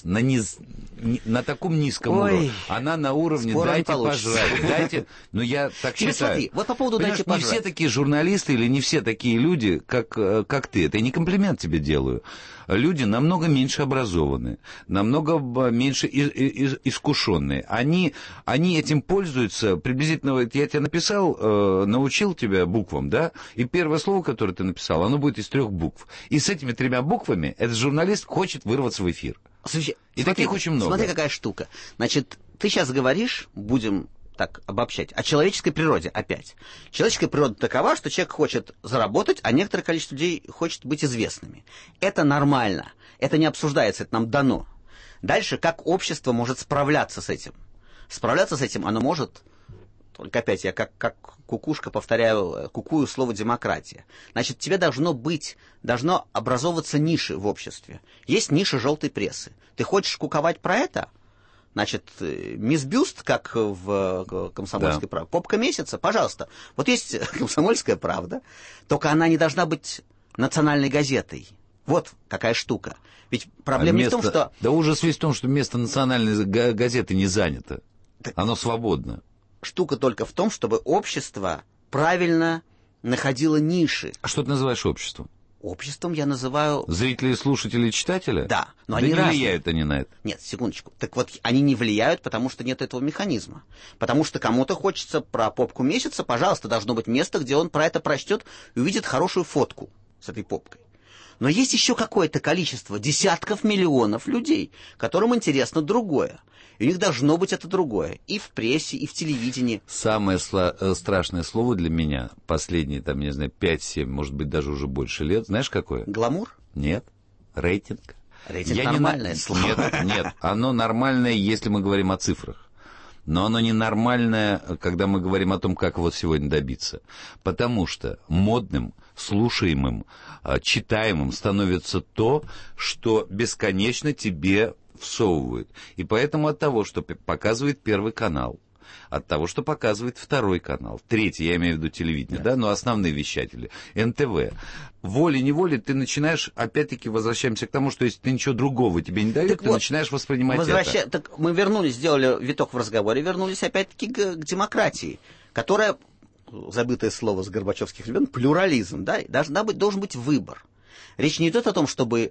[SPEAKER 2] на таком низком уровне. Она на уровне «дайте пожрать». Я так считаю.
[SPEAKER 1] Смотри, вот по поводу «дайте пожрать».
[SPEAKER 2] Не все такие журналисты или не все такие люди, как ты. Это я не комплимент тебе делаю. Люди намного меньше образованные, намного меньше искушенные. Они этим пользуются приблизительно. Я тебе написал, научил тебя буквам, да? И первое слово, которое ты написал, оно будет из 3 букв. И с этими 3 буквами этот журналист хочет вырваться в эфир.
[SPEAKER 1] Слушай,
[SPEAKER 2] и таких очень много.
[SPEAKER 1] Смотри, какая штука. Значит, ты сейчас говоришь, будем так обобщать, о человеческой природе опять. Человеческая природа такова, что человек хочет заработать, а некоторое количество людей хочет быть известными. Это нормально. Это не обсуждается, это нам дано. Дальше, как общество может справляться с этим? Справляться с этим оно может... Только опять я как кукушка повторяю, кукую слово «демократия». Значит, тебе должно образовываться ниши в обществе. Есть ниша желтой прессы. Ты хочешь куковать про это? Значит, мисс Бюст, как в «Комсомольской правде», попка месяца, пожалуйста. Вот есть «Комсомольская правда», только она не должна быть национальной газетой. Вот какая штука. Ведь проблема не в том, что...
[SPEAKER 2] Да ужас весь в том, что место национальной газеты не занято. Оно свободно.
[SPEAKER 1] Штука только в том, чтобы общество правильно находило ниши.
[SPEAKER 2] А что ты называешь обществом?
[SPEAKER 1] Обществом я называю...
[SPEAKER 2] Зрители, слушатели, читатели?
[SPEAKER 1] Да. Но
[SPEAKER 2] они
[SPEAKER 1] не
[SPEAKER 2] разные. Влияют они на это?
[SPEAKER 1] Нет, секундочку. Так вот, они не влияют, потому что нет этого механизма. Потому что кому-то хочется про попку месяца, пожалуйста, должно быть место, где он про это прочтет и увидит хорошую фотку с этой попкой. Но есть еще какое-то количество, десятков миллионов людей, которым интересно другое. И у них должно быть это другое. И в прессе, и в телевидении.
[SPEAKER 2] Самое страшное слово для меня последние, 5-7, может быть, даже уже больше лет, знаешь, какое?
[SPEAKER 1] Гламур?
[SPEAKER 2] Нет. Рейтинг.
[SPEAKER 1] Рейтинг нормальное слово.
[SPEAKER 2] Нет. Оно нормальное, если мы говорим о цифрах. Но оно ненормальное, когда мы говорим о том, как вот сегодня добиться. Потому что модным, слушаемым, читаемым становится то, что бесконечно тебе всовывают. И поэтому от того, что показывает Первый канал, от того, что показывает Второй канал, Третий, я имею в виду телевидение, да, но основные вещатели, НТВ, волей-неволей ты начинаешь, опять-таки, возвращаемся к тому, что если ты ничего другого тебе не дают, ты начинаешь воспринимать это.
[SPEAKER 1] Так мы вернулись, сделали виток в разговоре, вернулись опять-таки к демократии, которая, забытое слово с горбачевских времен, плюрализм, да, должен быть выбор. Речь не идет о том, чтобы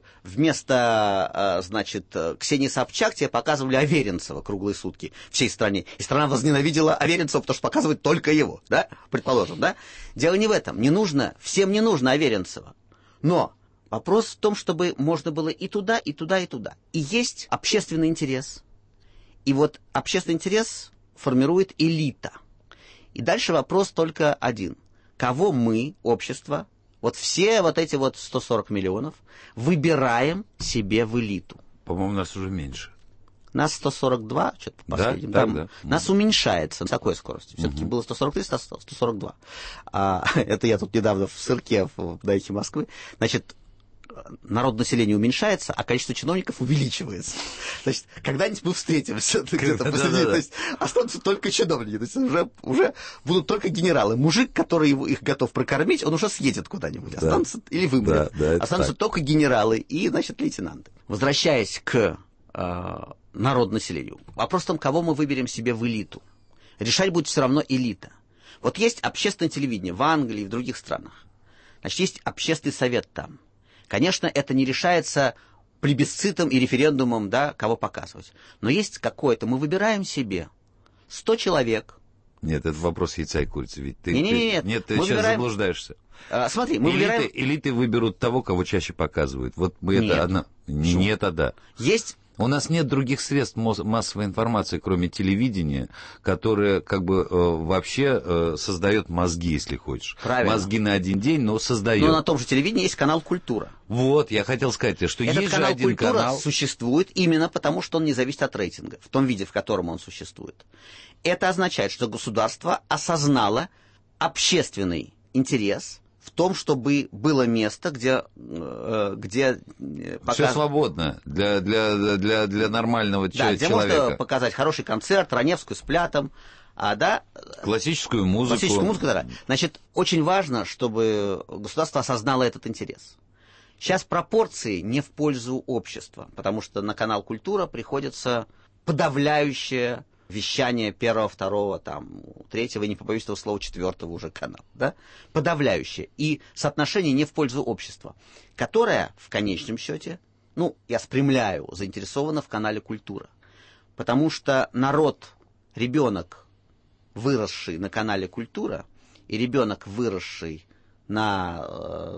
[SPEAKER 1] вместо, Ксении Собчак тебе показывали Аверинцева круглые сутки всей стране. И страна возненавидела Аверинцева, потому что показывают только его, да, предположим, да. Дело не в этом. Всем не нужно Аверинцева. Но вопрос в том, чтобы можно было и туда, и туда, и туда. И есть общественный интерес. И вот общественный интерес формирует элита. И дальше вопрос только один. Кого мы, общество, вот все вот эти вот 140 миллионов, выбираем себе в элиту?
[SPEAKER 2] По-моему, нас уже меньше.
[SPEAKER 1] Нас 142, что-то по последним.
[SPEAKER 2] Да,
[SPEAKER 1] Да? Нас уменьшается с такой скоростью. Все-таки было 143, стало 142. Это я тут недавно в Сырке, в Дайке Москвы. Значит, народное население уменьшается, а количество чиновников увеличивается. Значит, когда-нибудь мы встретимся где-то посреди, то есть останутся только чиновники, то есть уже будут только генералы. Мужик, который их готов прокормить, он уже съедет куда-нибудь, останутся или вымрет. Останутся только генералы и, значит, лейтенанты. Возвращаясь к народному населению, вопрос в том, кого мы выберем себе в элиту. Решать будет все равно элита. Вот есть общественное телевидение в Англии и в других странах. Значит, есть общественный совет там. Конечно, это не решается плебисцитом и референдумом, да, кого показывать. Но есть какое-то, мы выбираем себе 100 человек.
[SPEAKER 2] Нет, это вопрос яйца и курицы. Ведь ты
[SPEAKER 1] мы
[SPEAKER 2] сейчас заблуждаешься.
[SPEAKER 1] Смотри, мы выбираем...
[SPEAKER 2] Элиты выберут того, кого чаще показывают. Вот мы
[SPEAKER 1] Нет.
[SPEAKER 2] это одна... Нет, а да.
[SPEAKER 1] Есть...
[SPEAKER 2] У нас нет других средств массовой информации, кроме телевидения, которое как бы вообще создает мозги, если хочешь.
[SPEAKER 1] Правильно.
[SPEAKER 2] Мозги на один день, но создает.
[SPEAKER 1] Но на том же телевидении есть канал «Культура».
[SPEAKER 2] Вот, я хотел сказать, что
[SPEAKER 1] Этот
[SPEAKER 2] есть
[SPEAKER 1] канал
[SPEAKER 2] же один
[SPEAKER 1] «Культура»
[SPEAKER 2] канал.
[SPEAKER 1] существует именно потому, что он не зависит от рейтинга, в том виде, в котором он существует. Это означает, что государство осознало общественный интерес в том, чтобы было место, где
[SPEAKER 2] Все свободно для нормального человека.
[SPEAKER 1] Где можно показать хороший концерт, Раневскую с Плятом,
[SPEAKER 2] классическую музыку.
[SPEAKER 1] Да. Значит, очень важно, чтобы государство осознало этот интерес. Сейчас пропорции не в пользу общества, потому что на канал «Культура» приходится подавляющее вещание первого, второго, третьего, и не побоюсь этого слова, четвертого уже канала, да? Подавляющее. И соотношение не в пользу общества, которое, в конечном счете, я спрямляю, заинтересовано в канале «Культура». Потому что народ, ребенок, выросший на канале «Культура», и ребенок, выросший на,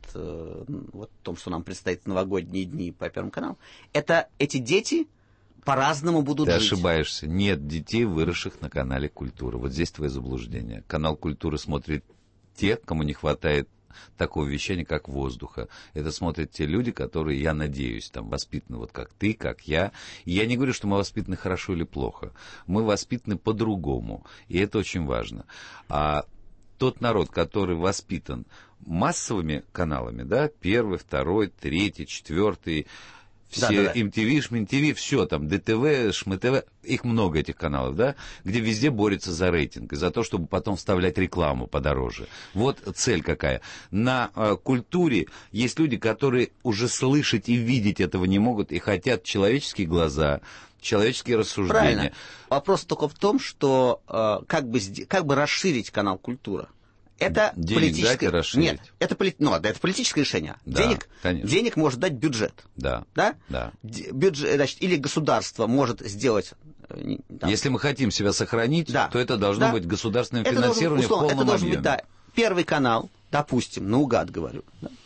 [SPEAKER 1] вот том, что нам предстоит в новогодние дни по Первому каналу, эти дети по-разному будут жить.
[SPEAKER 2] Ты ошибаешься. Нет детей, выросших на канале «Культура». Вот здесь твое заблуждение. Канал «Культура» смотрит те, кому не хватает такого вещания, как воздуха. Это смотрят те люди, которые, я надеюсь, воспитаны вот как ты, как я. И я не говорю, что мы воспитаны хорошо или плохо. Мы воспитаны по-другому. И это очень важно. А тот народ, который воспитан массовыми каналами, да, первый, второй, третий, четвертый, все MTV, ШМТV, все там, ДТВ, ШМТВ, их много этих каналов, да, где везде борются за рейтинг, и за то, чтобы потом вставлять рекламу подороже. Вот цель какая. На «Культуре» есть люди, которые уже слышать и видеть этого не могут, и хотят человеческие глаза, человеческие рассуждения.
[SPEAKER 1] Правильно. Вопрос только в том, что как бы расширить канал «Культура». Это политическое... Нет, это политическое решение.
[SPEAKER 2] Да,
[SPEAKER 1] денег может дать бюджет.
[SPEAKER 2] Да.
[SPEAKER 1] Бюджет, значит, или государство может сделать...
[SPEAKER 2] Если мы хотим себя сохранить, то это должно быть государственное финансирование в полном
[SPEAKER 1] это
[SPEAKER 2] объеме.
[SPEAKER 1] Быть, Первый канал, допустим, наугад говорю,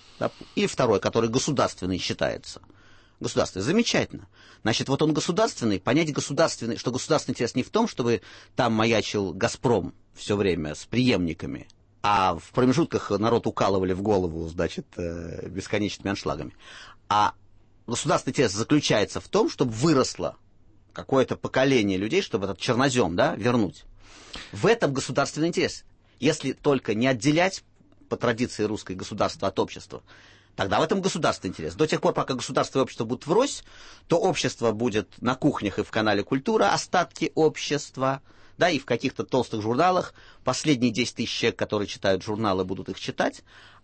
[SPEAKER 1] или второй, который государственный считается. Государственный. Замечательно. Значит, вот он государственный, понять государственный, что государственный интерес не в том, чтобы там маячил «Газпром» все время с преемниками, а в промежутках народ укалывали в голову, значит, бесконечными аншлагами. А государственный интерес заключается в том, чтобы выросло какое-то поколение людей, чтобы этот чернозем, вернуть. В этом государственный интерес. Если только не отделять по традиции русской государство от общества, тогда в этом государственный интерес. До тех пор, пока государство и общество будут врозь, то общество будет на кухнях и в канале «Культура», остатки общества, и в каких-то толстых журналах последние 10 тысяч человек, которые читают журналы, будут их читать,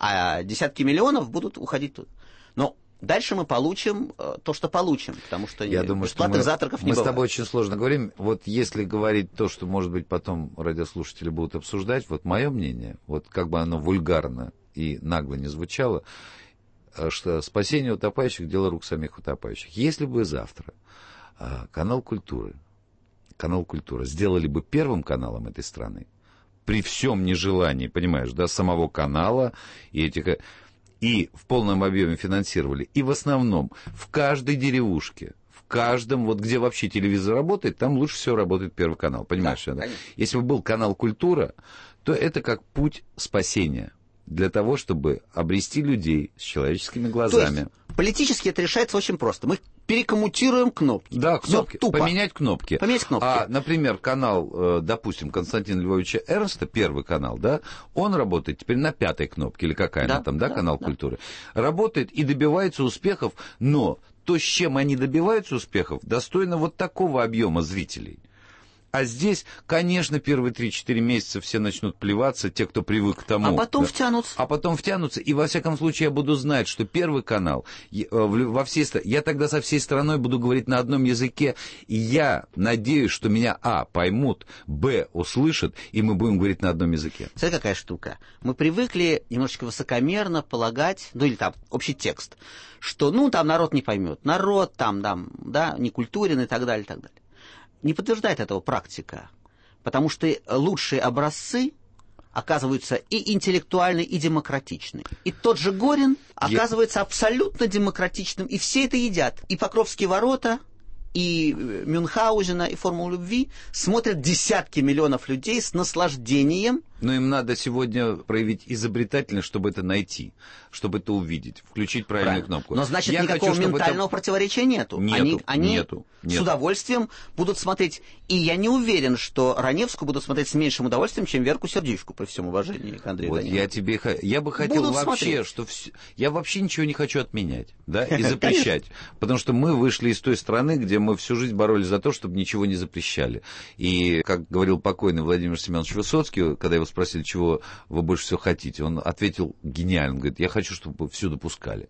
[SPEAKER 1] а десятки миллионов будут уходить туда. Но дальше мы получим то, что получим, потому что бесплатных завтраков не бывает.
[SPEAKER 2] Мы с тобой очень сложно говорим. Вот если говорить то, что, может быть, потом радиослушатели будут обсуждать, вот мое мнение, вот как бы оно вульгарно и нагло не звучало, что спасение утопающих – дело рук самих утопающих. Если бы завтра канал «Культура» сделали бы первым каналом этой страны, при всем нежелании, понимаешь, самого канала, и в полном объеме финансировали, и в основном в каждой деревушке, в каждом, вот где вообще телевизор работает, там лучше всего работает Первый канал, понимаешь? Да, если бы был канал «Культура», то это как путь спасения для того, чтобы обрести людей с человеческими глазами.
[SPEAKER 1] То есть, политически это решается очень просто. Мы перекоммутируем кнопки.
[SPEAKER 2] Да, кнопки.
[SPEAKER 1] Тупо.
[SPEAKER 2] Поменять кнопки.
[SPEAKER 1] Поменять кнопки.
[SPEAKER 2] А, например, канал, допустим, Константина Львовича Эрнста, Первый канал, да, он работает теперь на 5-й кнопке, или какая она там, канал «Культуры». Работает и добивается успехов, но то, с чем они добиваются успехов, достойно вот такого объема зрителей. А здесь, конечно, первые 3-4 месяца все начнут плеваться, те, кто привык к тому.
[SPEAKER 1] А потом втянутся.
[SPEAKER 2] А потом втянутся, и во всяком случае я буду знать, что Первый канал, во всей стране, я тогда со всей страной буду говорить на одном языке, и я надеюсь, что меня, поймут, услышат, и мы будем говорить на одном языке.
[SPEAKER 1] Смотри, какая штука. Мы привыкли немножечко высокомерно полагать, или там общий текст, что, там народ не поймет, народ там, не культурен и так далее, и так далее. Не подтверждает этого практика, потому что лучшие образцы оказываются и интеллектуальны, и демократичны. И тот же Горин оказывается абсолютно демократичным, и все это едят. И Покровские ворота, и Мюнхгаузена, и «Формулу любви» смотрят десятки миллионов людей с наслаждением.
[SPEAKER 2] Но им надо сегодня проявить изобретательность, чтобы это найти, чтобы это увидеть, включить правильную кнопку.
[SPEAKER 1] Но значит, никакого ментального противоречия нету. Они с удовольствием будут смотреть. И я не уверен, что Раневскую будут смотреть с меньшим удовольствием, чем Верку Сердючку, при всем уважении к Андрею Даниловичу.
[SPEAKER 2] Я бы хотел вообще, я вообще ничего не хочу отменять, и запрещать. Потому что мы вышли из той страны, где мы всю жизнь боролись за то, чтобы ничего не запрещали. И, как говорил покойный Владимир Семенович Высоцкий, когда его спросили, чего вы больше всего хотите, он ответил гениально, говорит, я хочу, чтобы всюду пускали.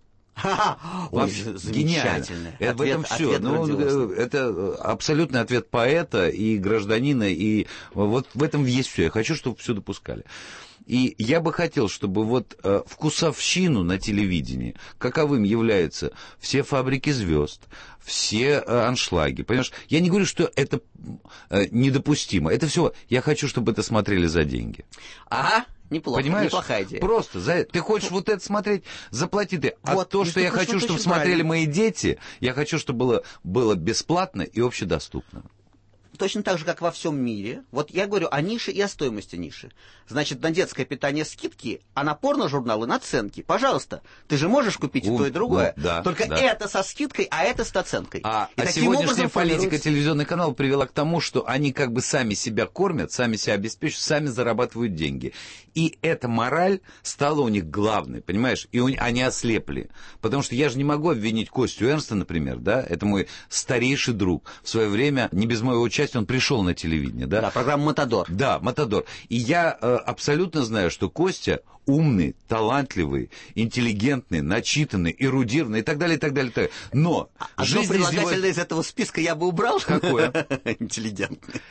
[SPEAKER 1] Замечательно.
[SPEAKER 2] В этом все. Это абсолютный ответ поэта и гражданина, и вот в этом есть все. Я хочу, чтобы всюду пускали. И я бы хотел, чтобы вкусовщину на телевидении, каковым являются все «Фабрики звезд», все аншлаги, понимаешь? Я не говорю, что это недопустимо. Это все. Я хочу, чтобы это смотрели за деньги.
[SPEAKER 1] Ага. Неплохо,
[SPEAKER 2] понимаешь?
[SPEAKER 1] Неплохая идея.
[SPEAKER 2] Просто, ты хочешь вот это смотреть, заплати ты. А то, что я хочу, чтобы смотрели мои дети, я хочу, чтобы было бесплатно и общедоступно.
[SPEAKER 1] Точно так же, как во всем мире. Вот я говорю о нише и о стоимости ниши. Значит, на детское питание скидки, а на порно-журналы наценки. Пожалуйста, ты же можешь купить и то, и другое. Только это со скидкой, а это с наценкой.
[SPEAKER 2] А сегодняшняя политика телевизионных каналов привела к тому, что они как бы сами себя кормят, сами себя обеспечивают, сами зарабатывают деньги. И эта мораль стала у них главной, понимаешь? И они ослепли. Потому что я же не могу обвинить Костю Эрнста, например, это мой старейший друг. В свое время, не без моего участия, он пришел на телевидение,
[SPEAKER 1] Да, программа «Матадор».
[SPEAKER 2] Да, «Матадор». И я абсолютно знаю, что Костя умный, талантливый, интеллигентный, начитанный, эрудированный и так далее, и так далее, и так далее. Но
[SPEAKER 1] одно прилагательное из этого списка я бы убрал.
[SPEAKER 2] Какое?
[SPEAKER 1] Интеллигентный.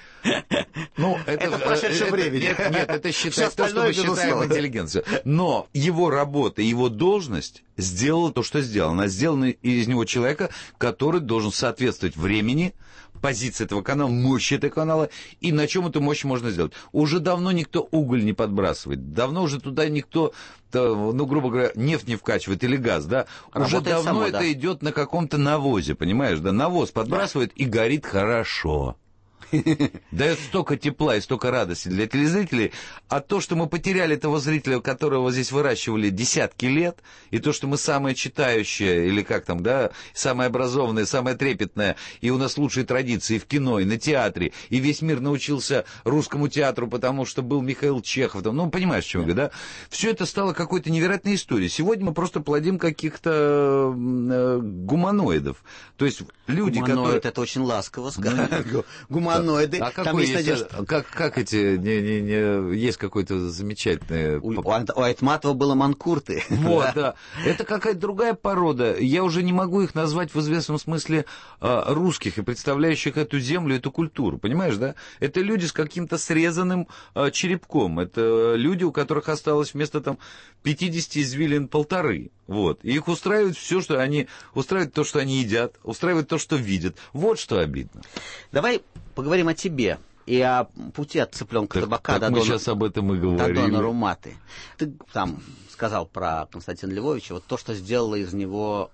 [SPEAKER 2] Это
[SPEAKER 1] в прошедшем времени.
[SPEAKER 2] Нет, это считать то, что мы считаем интеллигенцией. Но его работа, его должность сделала то, что сделала. Она сделана из него человека, который должен соответствовать времени, позиции этого канала, мощи этого канала, и на чем эту мощь можно сделать. Уже давно никто уголь не подбрасывает, давно уже туда никто, грубо говоря, нефть не вкачивает или газ, уже давно это идет на каком-то навозе, понимаешь, навоз подбрасывает и горит хорошо. Дает столько тепла и столько радости для телезрителей, а то, что мы потеряли того зрителя, которого здесь выращивали десятки лет, и то, что мы самое читающее, или как там, самое образованное, самое трепетное, и у нас лучшие традиции и в кино, и на театре, и весь мир научился русскому театру, потому что был Михаил Чехов, понимаешь, о чем я говорю, Все это стало какой-то невероятной историей. Сегодня мы просто плодим каких-то гуманоидов. То есть люди,
[SPEAKER 1] Гуманоид, это очень ласково сказать. Гуманоиды.
[SPEAKER 2] А какой есть, как эти, есть какой-то замечательный...
[SPEAKER 1] У Айтматова было манкурты.
[SPEAKER 2] Это какая-то другая порода. Я уже не могу их назвать в известном смысле русских и представляющих эту землю, эту культуру, понимаешь, Это люди с каким-то срезанным черепком. Это люди, у которых осталось вместо 50 извилин 1,5. И их устраивает все, что они... Устраивает то, что они едят, устраивает то, что видят. Вот что обидно.
[SPEAKER 1] Давай поговорим о тебе и о пути от цыпленка табака
[SPEAKER 2] мы сейчас об этом и говорили.
[SPEAKER 1] до дона Руматы. Ты там сказал про Константина Львовича, вот то, что сделало из него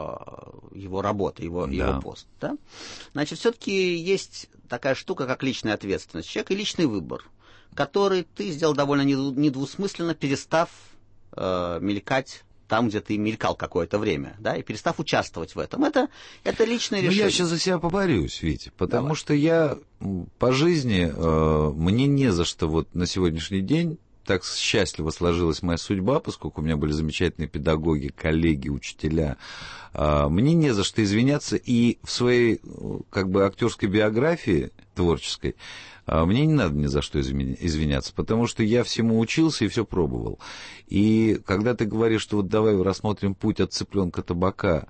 [SPEAKER 1] его работа, его пост. Да? Значит, все-таки есть такая штука, как личная ответственность человека и личный выбор, который ты сделал довольно недвусмысленно, перестав мелькать там, где ты мелькал какое-то время, да, и перестав участвовать в этом. Это личное решение.
[SPEAKER 2] Я сейчас за себя поборюсь, Витя, потому что я по жизни, мне не за что вот на сегодняшний день так счастливо сложилась моя судьба, поскольку у меня были замечательные педагоги, коллеги, учителя. Мне не за что извиняться, и в своей как бы актерской биографии творческой мне не надо ни за что извиняться, потому что я всему учился и все пробовал. И когда ты говоришь, что вот давай рассмотрим путь от цыпленка табака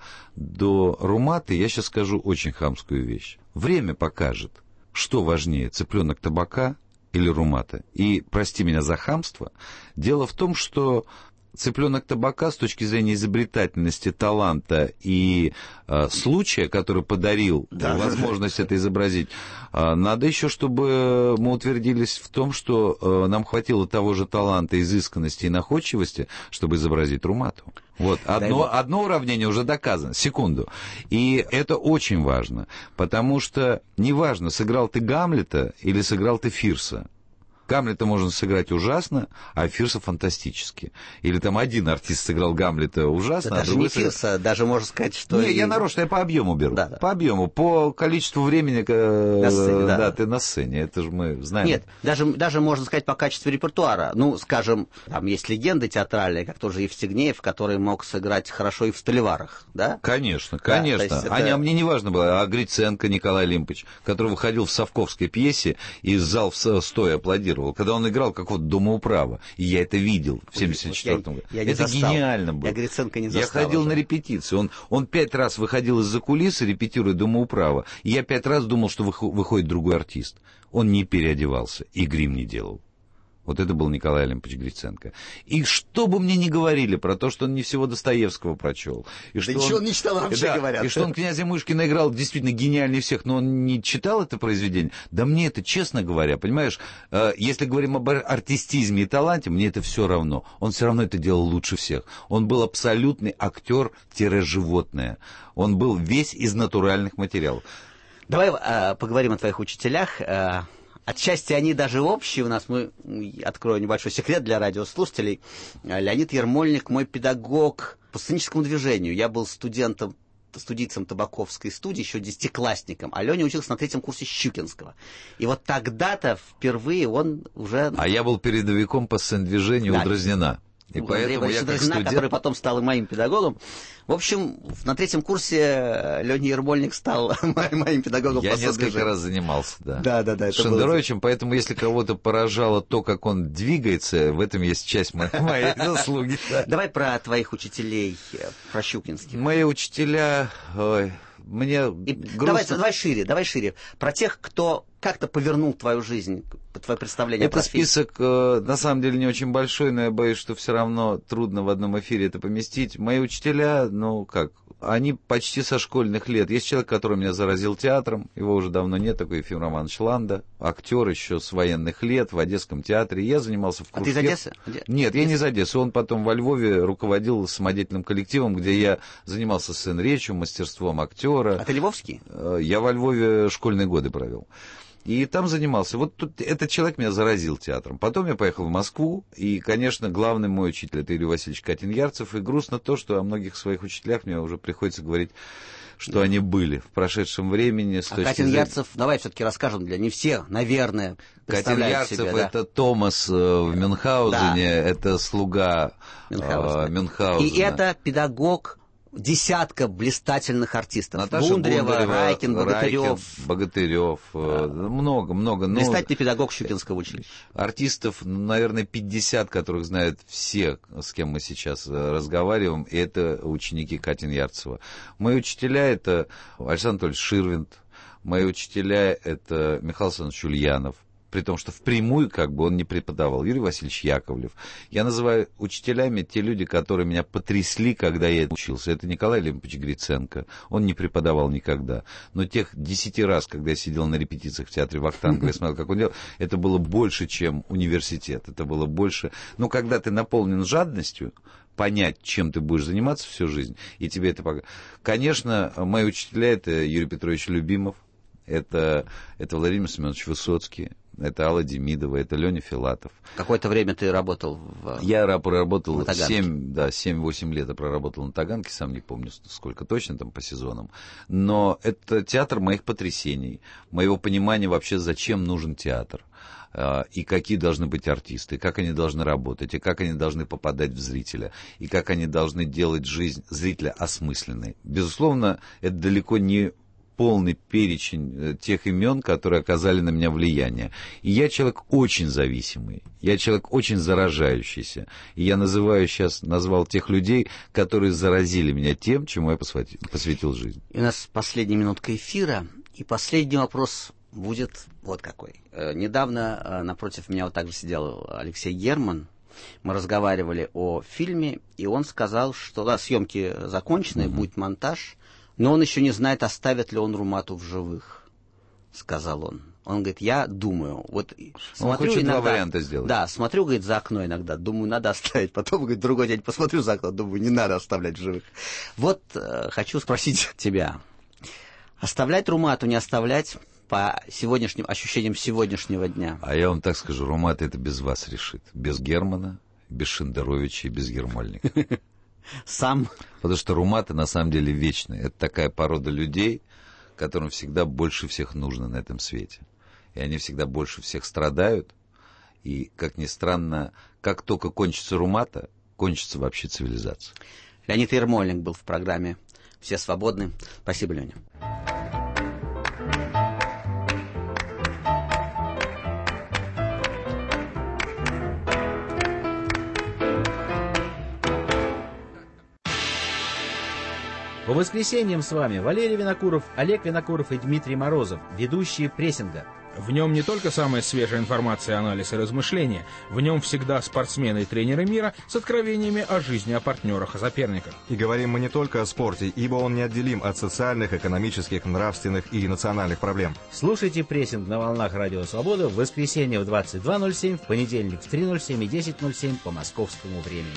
[SPEAKER 2] до Руматы, я сейчас скажу очень хамскую вещь. Время покажет, что важнее, цыпленок табака или Румата. И, прости меня за хамство, дело в том, что цыпленок табака с точки зрения изобретательности, таланта и случая, который подарил возможность это изобразить, надо еще, чтобы мы утвердились в том, что нам хватило того же таланта, изысканности и находчивости, чтобы изобразить Румату. Вот, одно уравнение уже доказано, секунду. И это очень важно, потому что неважно, сыграл ты Гамлета или сыграл ты Фирса. Гамлета можно сыграть ужасно, а Фирса фантастически. Или там один артист сыграл Гамлета ужасно,
[SPEAKER 1] да, даже не Фирса, даже можно сказать, что...
[SPEAKER 2] Не, я нарочно, я по объему беру. Да. По объему, по количеству времени, на сцене, да, ты на сцене, это же мы знаем.
[SPEAKER 1] Нет, даже можно сказать по качеству репертуара. Ну, скажем, там есть легенды театральные, как тоже Евстигнеев, который мог сыграть хорошо и в «Столеварах», да?
[SPEAKER 2] Конечно, конечно. Да, это... мне не важно было, а Гриценко Николай Олимпович, который выходил в совковской пьесе, и зал стоя аплодировал, когда он играл как вот домоуправа. И я это видел в 1974 году. Это гениально было.
[SPEAKER 1] Я Гриценко не застал.
[SPEAKER 2] Я ходил на репетиции. Он 5 раз выходил из-за кулисы, репетируя домоуправа. И я 5 раз думал, что выходит другой артист. Он не переодевался и грим не делал. Вот это был Николай Олимпович Гриценко. И что бы мне ни говорили про то, что он не всего Достоевского прочел. И
[SPEAKER 1] да что он не читал, вообще говорят.
[SPEAKER 2] И что он князя Мышкина играл действительно гениальнее всех, но он не читал это произведение. Да мне это, честно говоря, понимаешь, если говорим об артистизме и таланте, мне это все равно. Он все равно это делал лучше всех. Он был абсолютный актер-животное. Он был весь из натуральных материалов.
[SPEAKER 1] Давай поговорим о твоих учителях. Отчасти они даже общие. У нас, открою небольшой секрет для радиослушателей. Леонид Ермольник, мой педагог по сценическому движению. Я был студийцем Табаковской студии, еще 10-классником, а Леня учился на 3-м курсе Щукинского. И вот тогда-то впервые он уже...
[SPEAKER 2] А я был передовиком по сцен-движению у Дразнина. И поэтому я как студент...
[SPEAKER 1] который потом стал и моим педагогом. В общем, на 3-м курсе Леня Ермольник стал моим педагогом.
[SPEAKER 2] Я несколько раз занимался,
[SPEAKER 1] да. Да.
[SPEAKER 2] Шендеровичем, поэтому если кого-то поражало то, как он двигается, в этом есть часть моей заслуги.
[SPEAKER 1] Давай про твоих учителей, про щукинских.
[SPEAKER 2] Мои учителя... Мне грустно.
[SPEAKER 1] Давай шире. Про тех, кто как-то повернул твою жизнь, твое представление о профессии.
[SPEAKER 2] Список, на самом деле, не очень большой, но я боюсь, что все равно трудно в одном эфире это поместить. Мои учителя, они почти со школьных лет. Есть человек, который меня заразил театром, его уже давно нет, такой Ефим Романович Ланда, актер еще с военных лет в Одесском театре. Я занимался в кружке.
[SPEAKER 1] А ты из Одессы?
[SPEAKER 2] Нет, я не из Одессы. Он потом во Львове руководил самодеятельным коллективом, где я занимался сцен-речью, мастерством актера.
[SPEAKER 1] А ты львовский?
[SPEAKER 2] Я во Львове школьные годы провел. И там занимался. Вот тут этот человек меня заразил театром. Потом я поехал в Москву, и, конечно, главный мой учитель — это Юрий Васильевич Катин-Ярцев. И грустно то, что о многих своих учителях мне уже приходится говорить, что они были в прошедшем времени.
[SPEAKER 1] Катин-Ярцев, давай все-таки расскажем для не всех, наверное,
[SPEAKER 2] Катин-Ярцев — это Томас в Мюнхгаузене, это слуга Мюнхгаузена.
[SPEAKER 1] И это педагог десятка блистательных артистов.
[SPEAKER 2] Наташа
[SPEAKER 1] Бондарева, Райкин,
[SPEAKER 2] Богатырев. Много.
[SPEAKER 1] Блистательный педагог Щукинского училища.
[SPEAKER 2] Артистов, наверное, 50, которых знают все, с кем мы сейчас разговариваем, и это ученики Катин-Ярцева. Мои учителя — это Александр Анатольевич Ширвинд, мои учителя — это Михаил Александрович Ульянов, при том, что впрямую как бы он не преподавал. Юрий Васильевич Яковлев. Я называю учителями те люди, которые меня потрясли, когда я учился. Это Николай Лемпович Гриценко. Он не преподавал никогда. Но тех 10 раз, когда я сидел на репетициях в театре Вахтангова, я смотрел, как он делал, это было больше, чем университет. Это было больше... Ну, когда ты наполнен жадностью, понять, чем ты будешь заниматься всю жизнь, и тебе это... Конечно, мои учителя — это Юрий Петрович Любимов, это Владимир Семенович Высоцкий, это Алла Демидова, это Леня Филатов.
[SPEAKER 1] Какое-то время ты работал
[SPEAKER 2] Я проработал
[SPEAKER 1] на Таганке.
[SPEAKER 2] 7-8 лет я проработал на Таганке, сам не помню, сколько точно там по сезонам. Но это театр моих потрясений, моего понимания вообще, зачем нужен театр. И какие должны быть артисты, и как они должны работать, и как они должны попадать в зрителя, и как они должны делать жизнь зрителя осмысленной. Безусловно, это далеко не полный перечень тех имен, которые оказали на меня влияние. И я человек очень зависимый, я человек очень заражающийся. И я назвал тех людей, которые заразили меня тем, чему я посвятил жизнь.
[SPEAKER 1] И у нас последняя минутка эфира, и последний вопрос будет вот какой. Недавно напротив меня вот так же сидел Алексей Герман. Мы разговаривали о фильме, и он сказал, что да, съемки закончены, будет монтаж, но он еще не знает, оставит ли он Румату в живых, сказал он. Он говорит, я думаю. Вот смотрю,
[SPEAKER 2] он хочет
[SPEAKER 1] иногда,
[SPEAKER 2] два варианта сделать.
[SPEAKER 1] Да, смотрю, говорит, за окно иногда, думаю, надо оставить. Потом, говорит, другой день посмотрю за окно, думаю, не надо оставлять в живых. Вот хочу спросить тебя, оставлять Румату, не оставлять по сегодняшним ощущениям сегодняшнего дня?
[SPEAKER 2] А я вам так скажу, Румата это без вас решит. Без Германа, без Шендеровича и без Ермольника.
[SPEAKER 1] Сам?
[SPEAKER 2] Потому что Румата на самом деле вечная. Это такая порода людей, которым всегда больше всех нужно на этом свете. И они всегда больше всех страдают. И, как ни странно, как только кончится Румата, кончится вообще цивилизация.
[SPEAKER 1] Леонид Ермольник был в программе «Все свободны». Спасибо, Леня.
[SPEAKER 6] По воскресеньям с вами Валерий Винокуров, Олег Винокуров и Дмитрий Морозов, ведущие прессинга.
[SPEAKER 5] В нем не только самая свежая информация, анализ и размышления. В нем всегда спортсмены и тренеры мира с откровениями о жизни, о партнерах, о соперниках.
[SPEAKER 7] И говорим мы не только о спорте, ибо он неотделим от социальных, экономических, нравственных и национальных проблем.
[SPEAKER 6] Слушайте прессинг на волнах Радио Свобода в воскресенье в 22:07, в понедельник в 3:07 и 10:07 по московскому времени.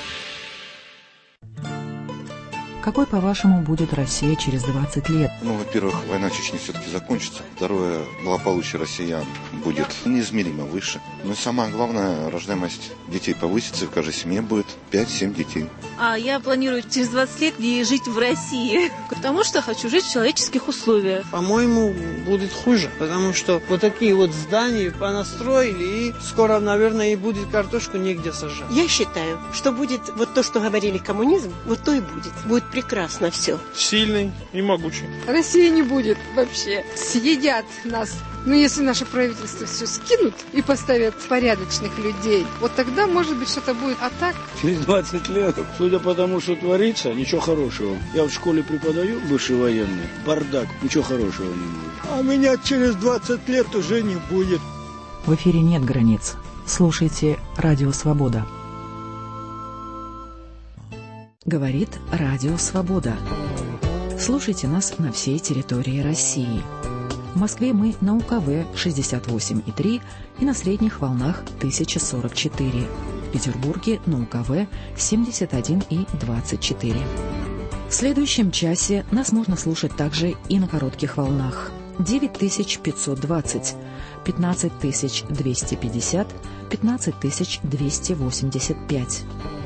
[SPEAKER 8] Какой, по-вашему, будет Россия через 20 лет?
[SPEAKER 9] Во-первых, война в Чечне все-таки закончится. Второе, благополучие россиян будет неизмеримо выше. Но и самое главное, рождаемость детей повысится, в каждой семье будет 5-7 детей.
[SPEAKER 10] А я планирую через 20 лет жить в России, потому что хочу жить в человеческих условиях.
[SPEAKER 11] По-моему, будет хуже, потому что вот такие вот здания понастроили, и скоро, наверное, и будет картошку негде сажать.
[SPEAKER 12] Я считаю, что будет вот то, что говорили коммунизм, вот то и будет. Будет прекрасно все.
[SPEAKER 11] Сильный и могучий.
[SPEAKER 13] России не будет вообще. Съедят нас. Но если наше правительство все скинут и поставят порядочных людей, вот тогда, может быть, что-то будет. А так...
[SPEAKER 14] Через 20 лет, судя по тому, что творится, ничего хорошего. Я в школе преподаю, бывший военный. Бардак, ничего хорошего не будет.
[SPEAKER 11] А меня через 20 лет уже не будет.
[SPEAKER 8] В эфире нет границ. Слушайте «Радио Свобода». Говорит Радио Свобода. Слушайте нас на всей территории России. В Москве мы на УКВ 68,3 и на средних волнах 1044. В Петербурге на УКВ 71,24. В следующем часе нас можно слушать также и на коротких волнах 9520, 15250, 15285.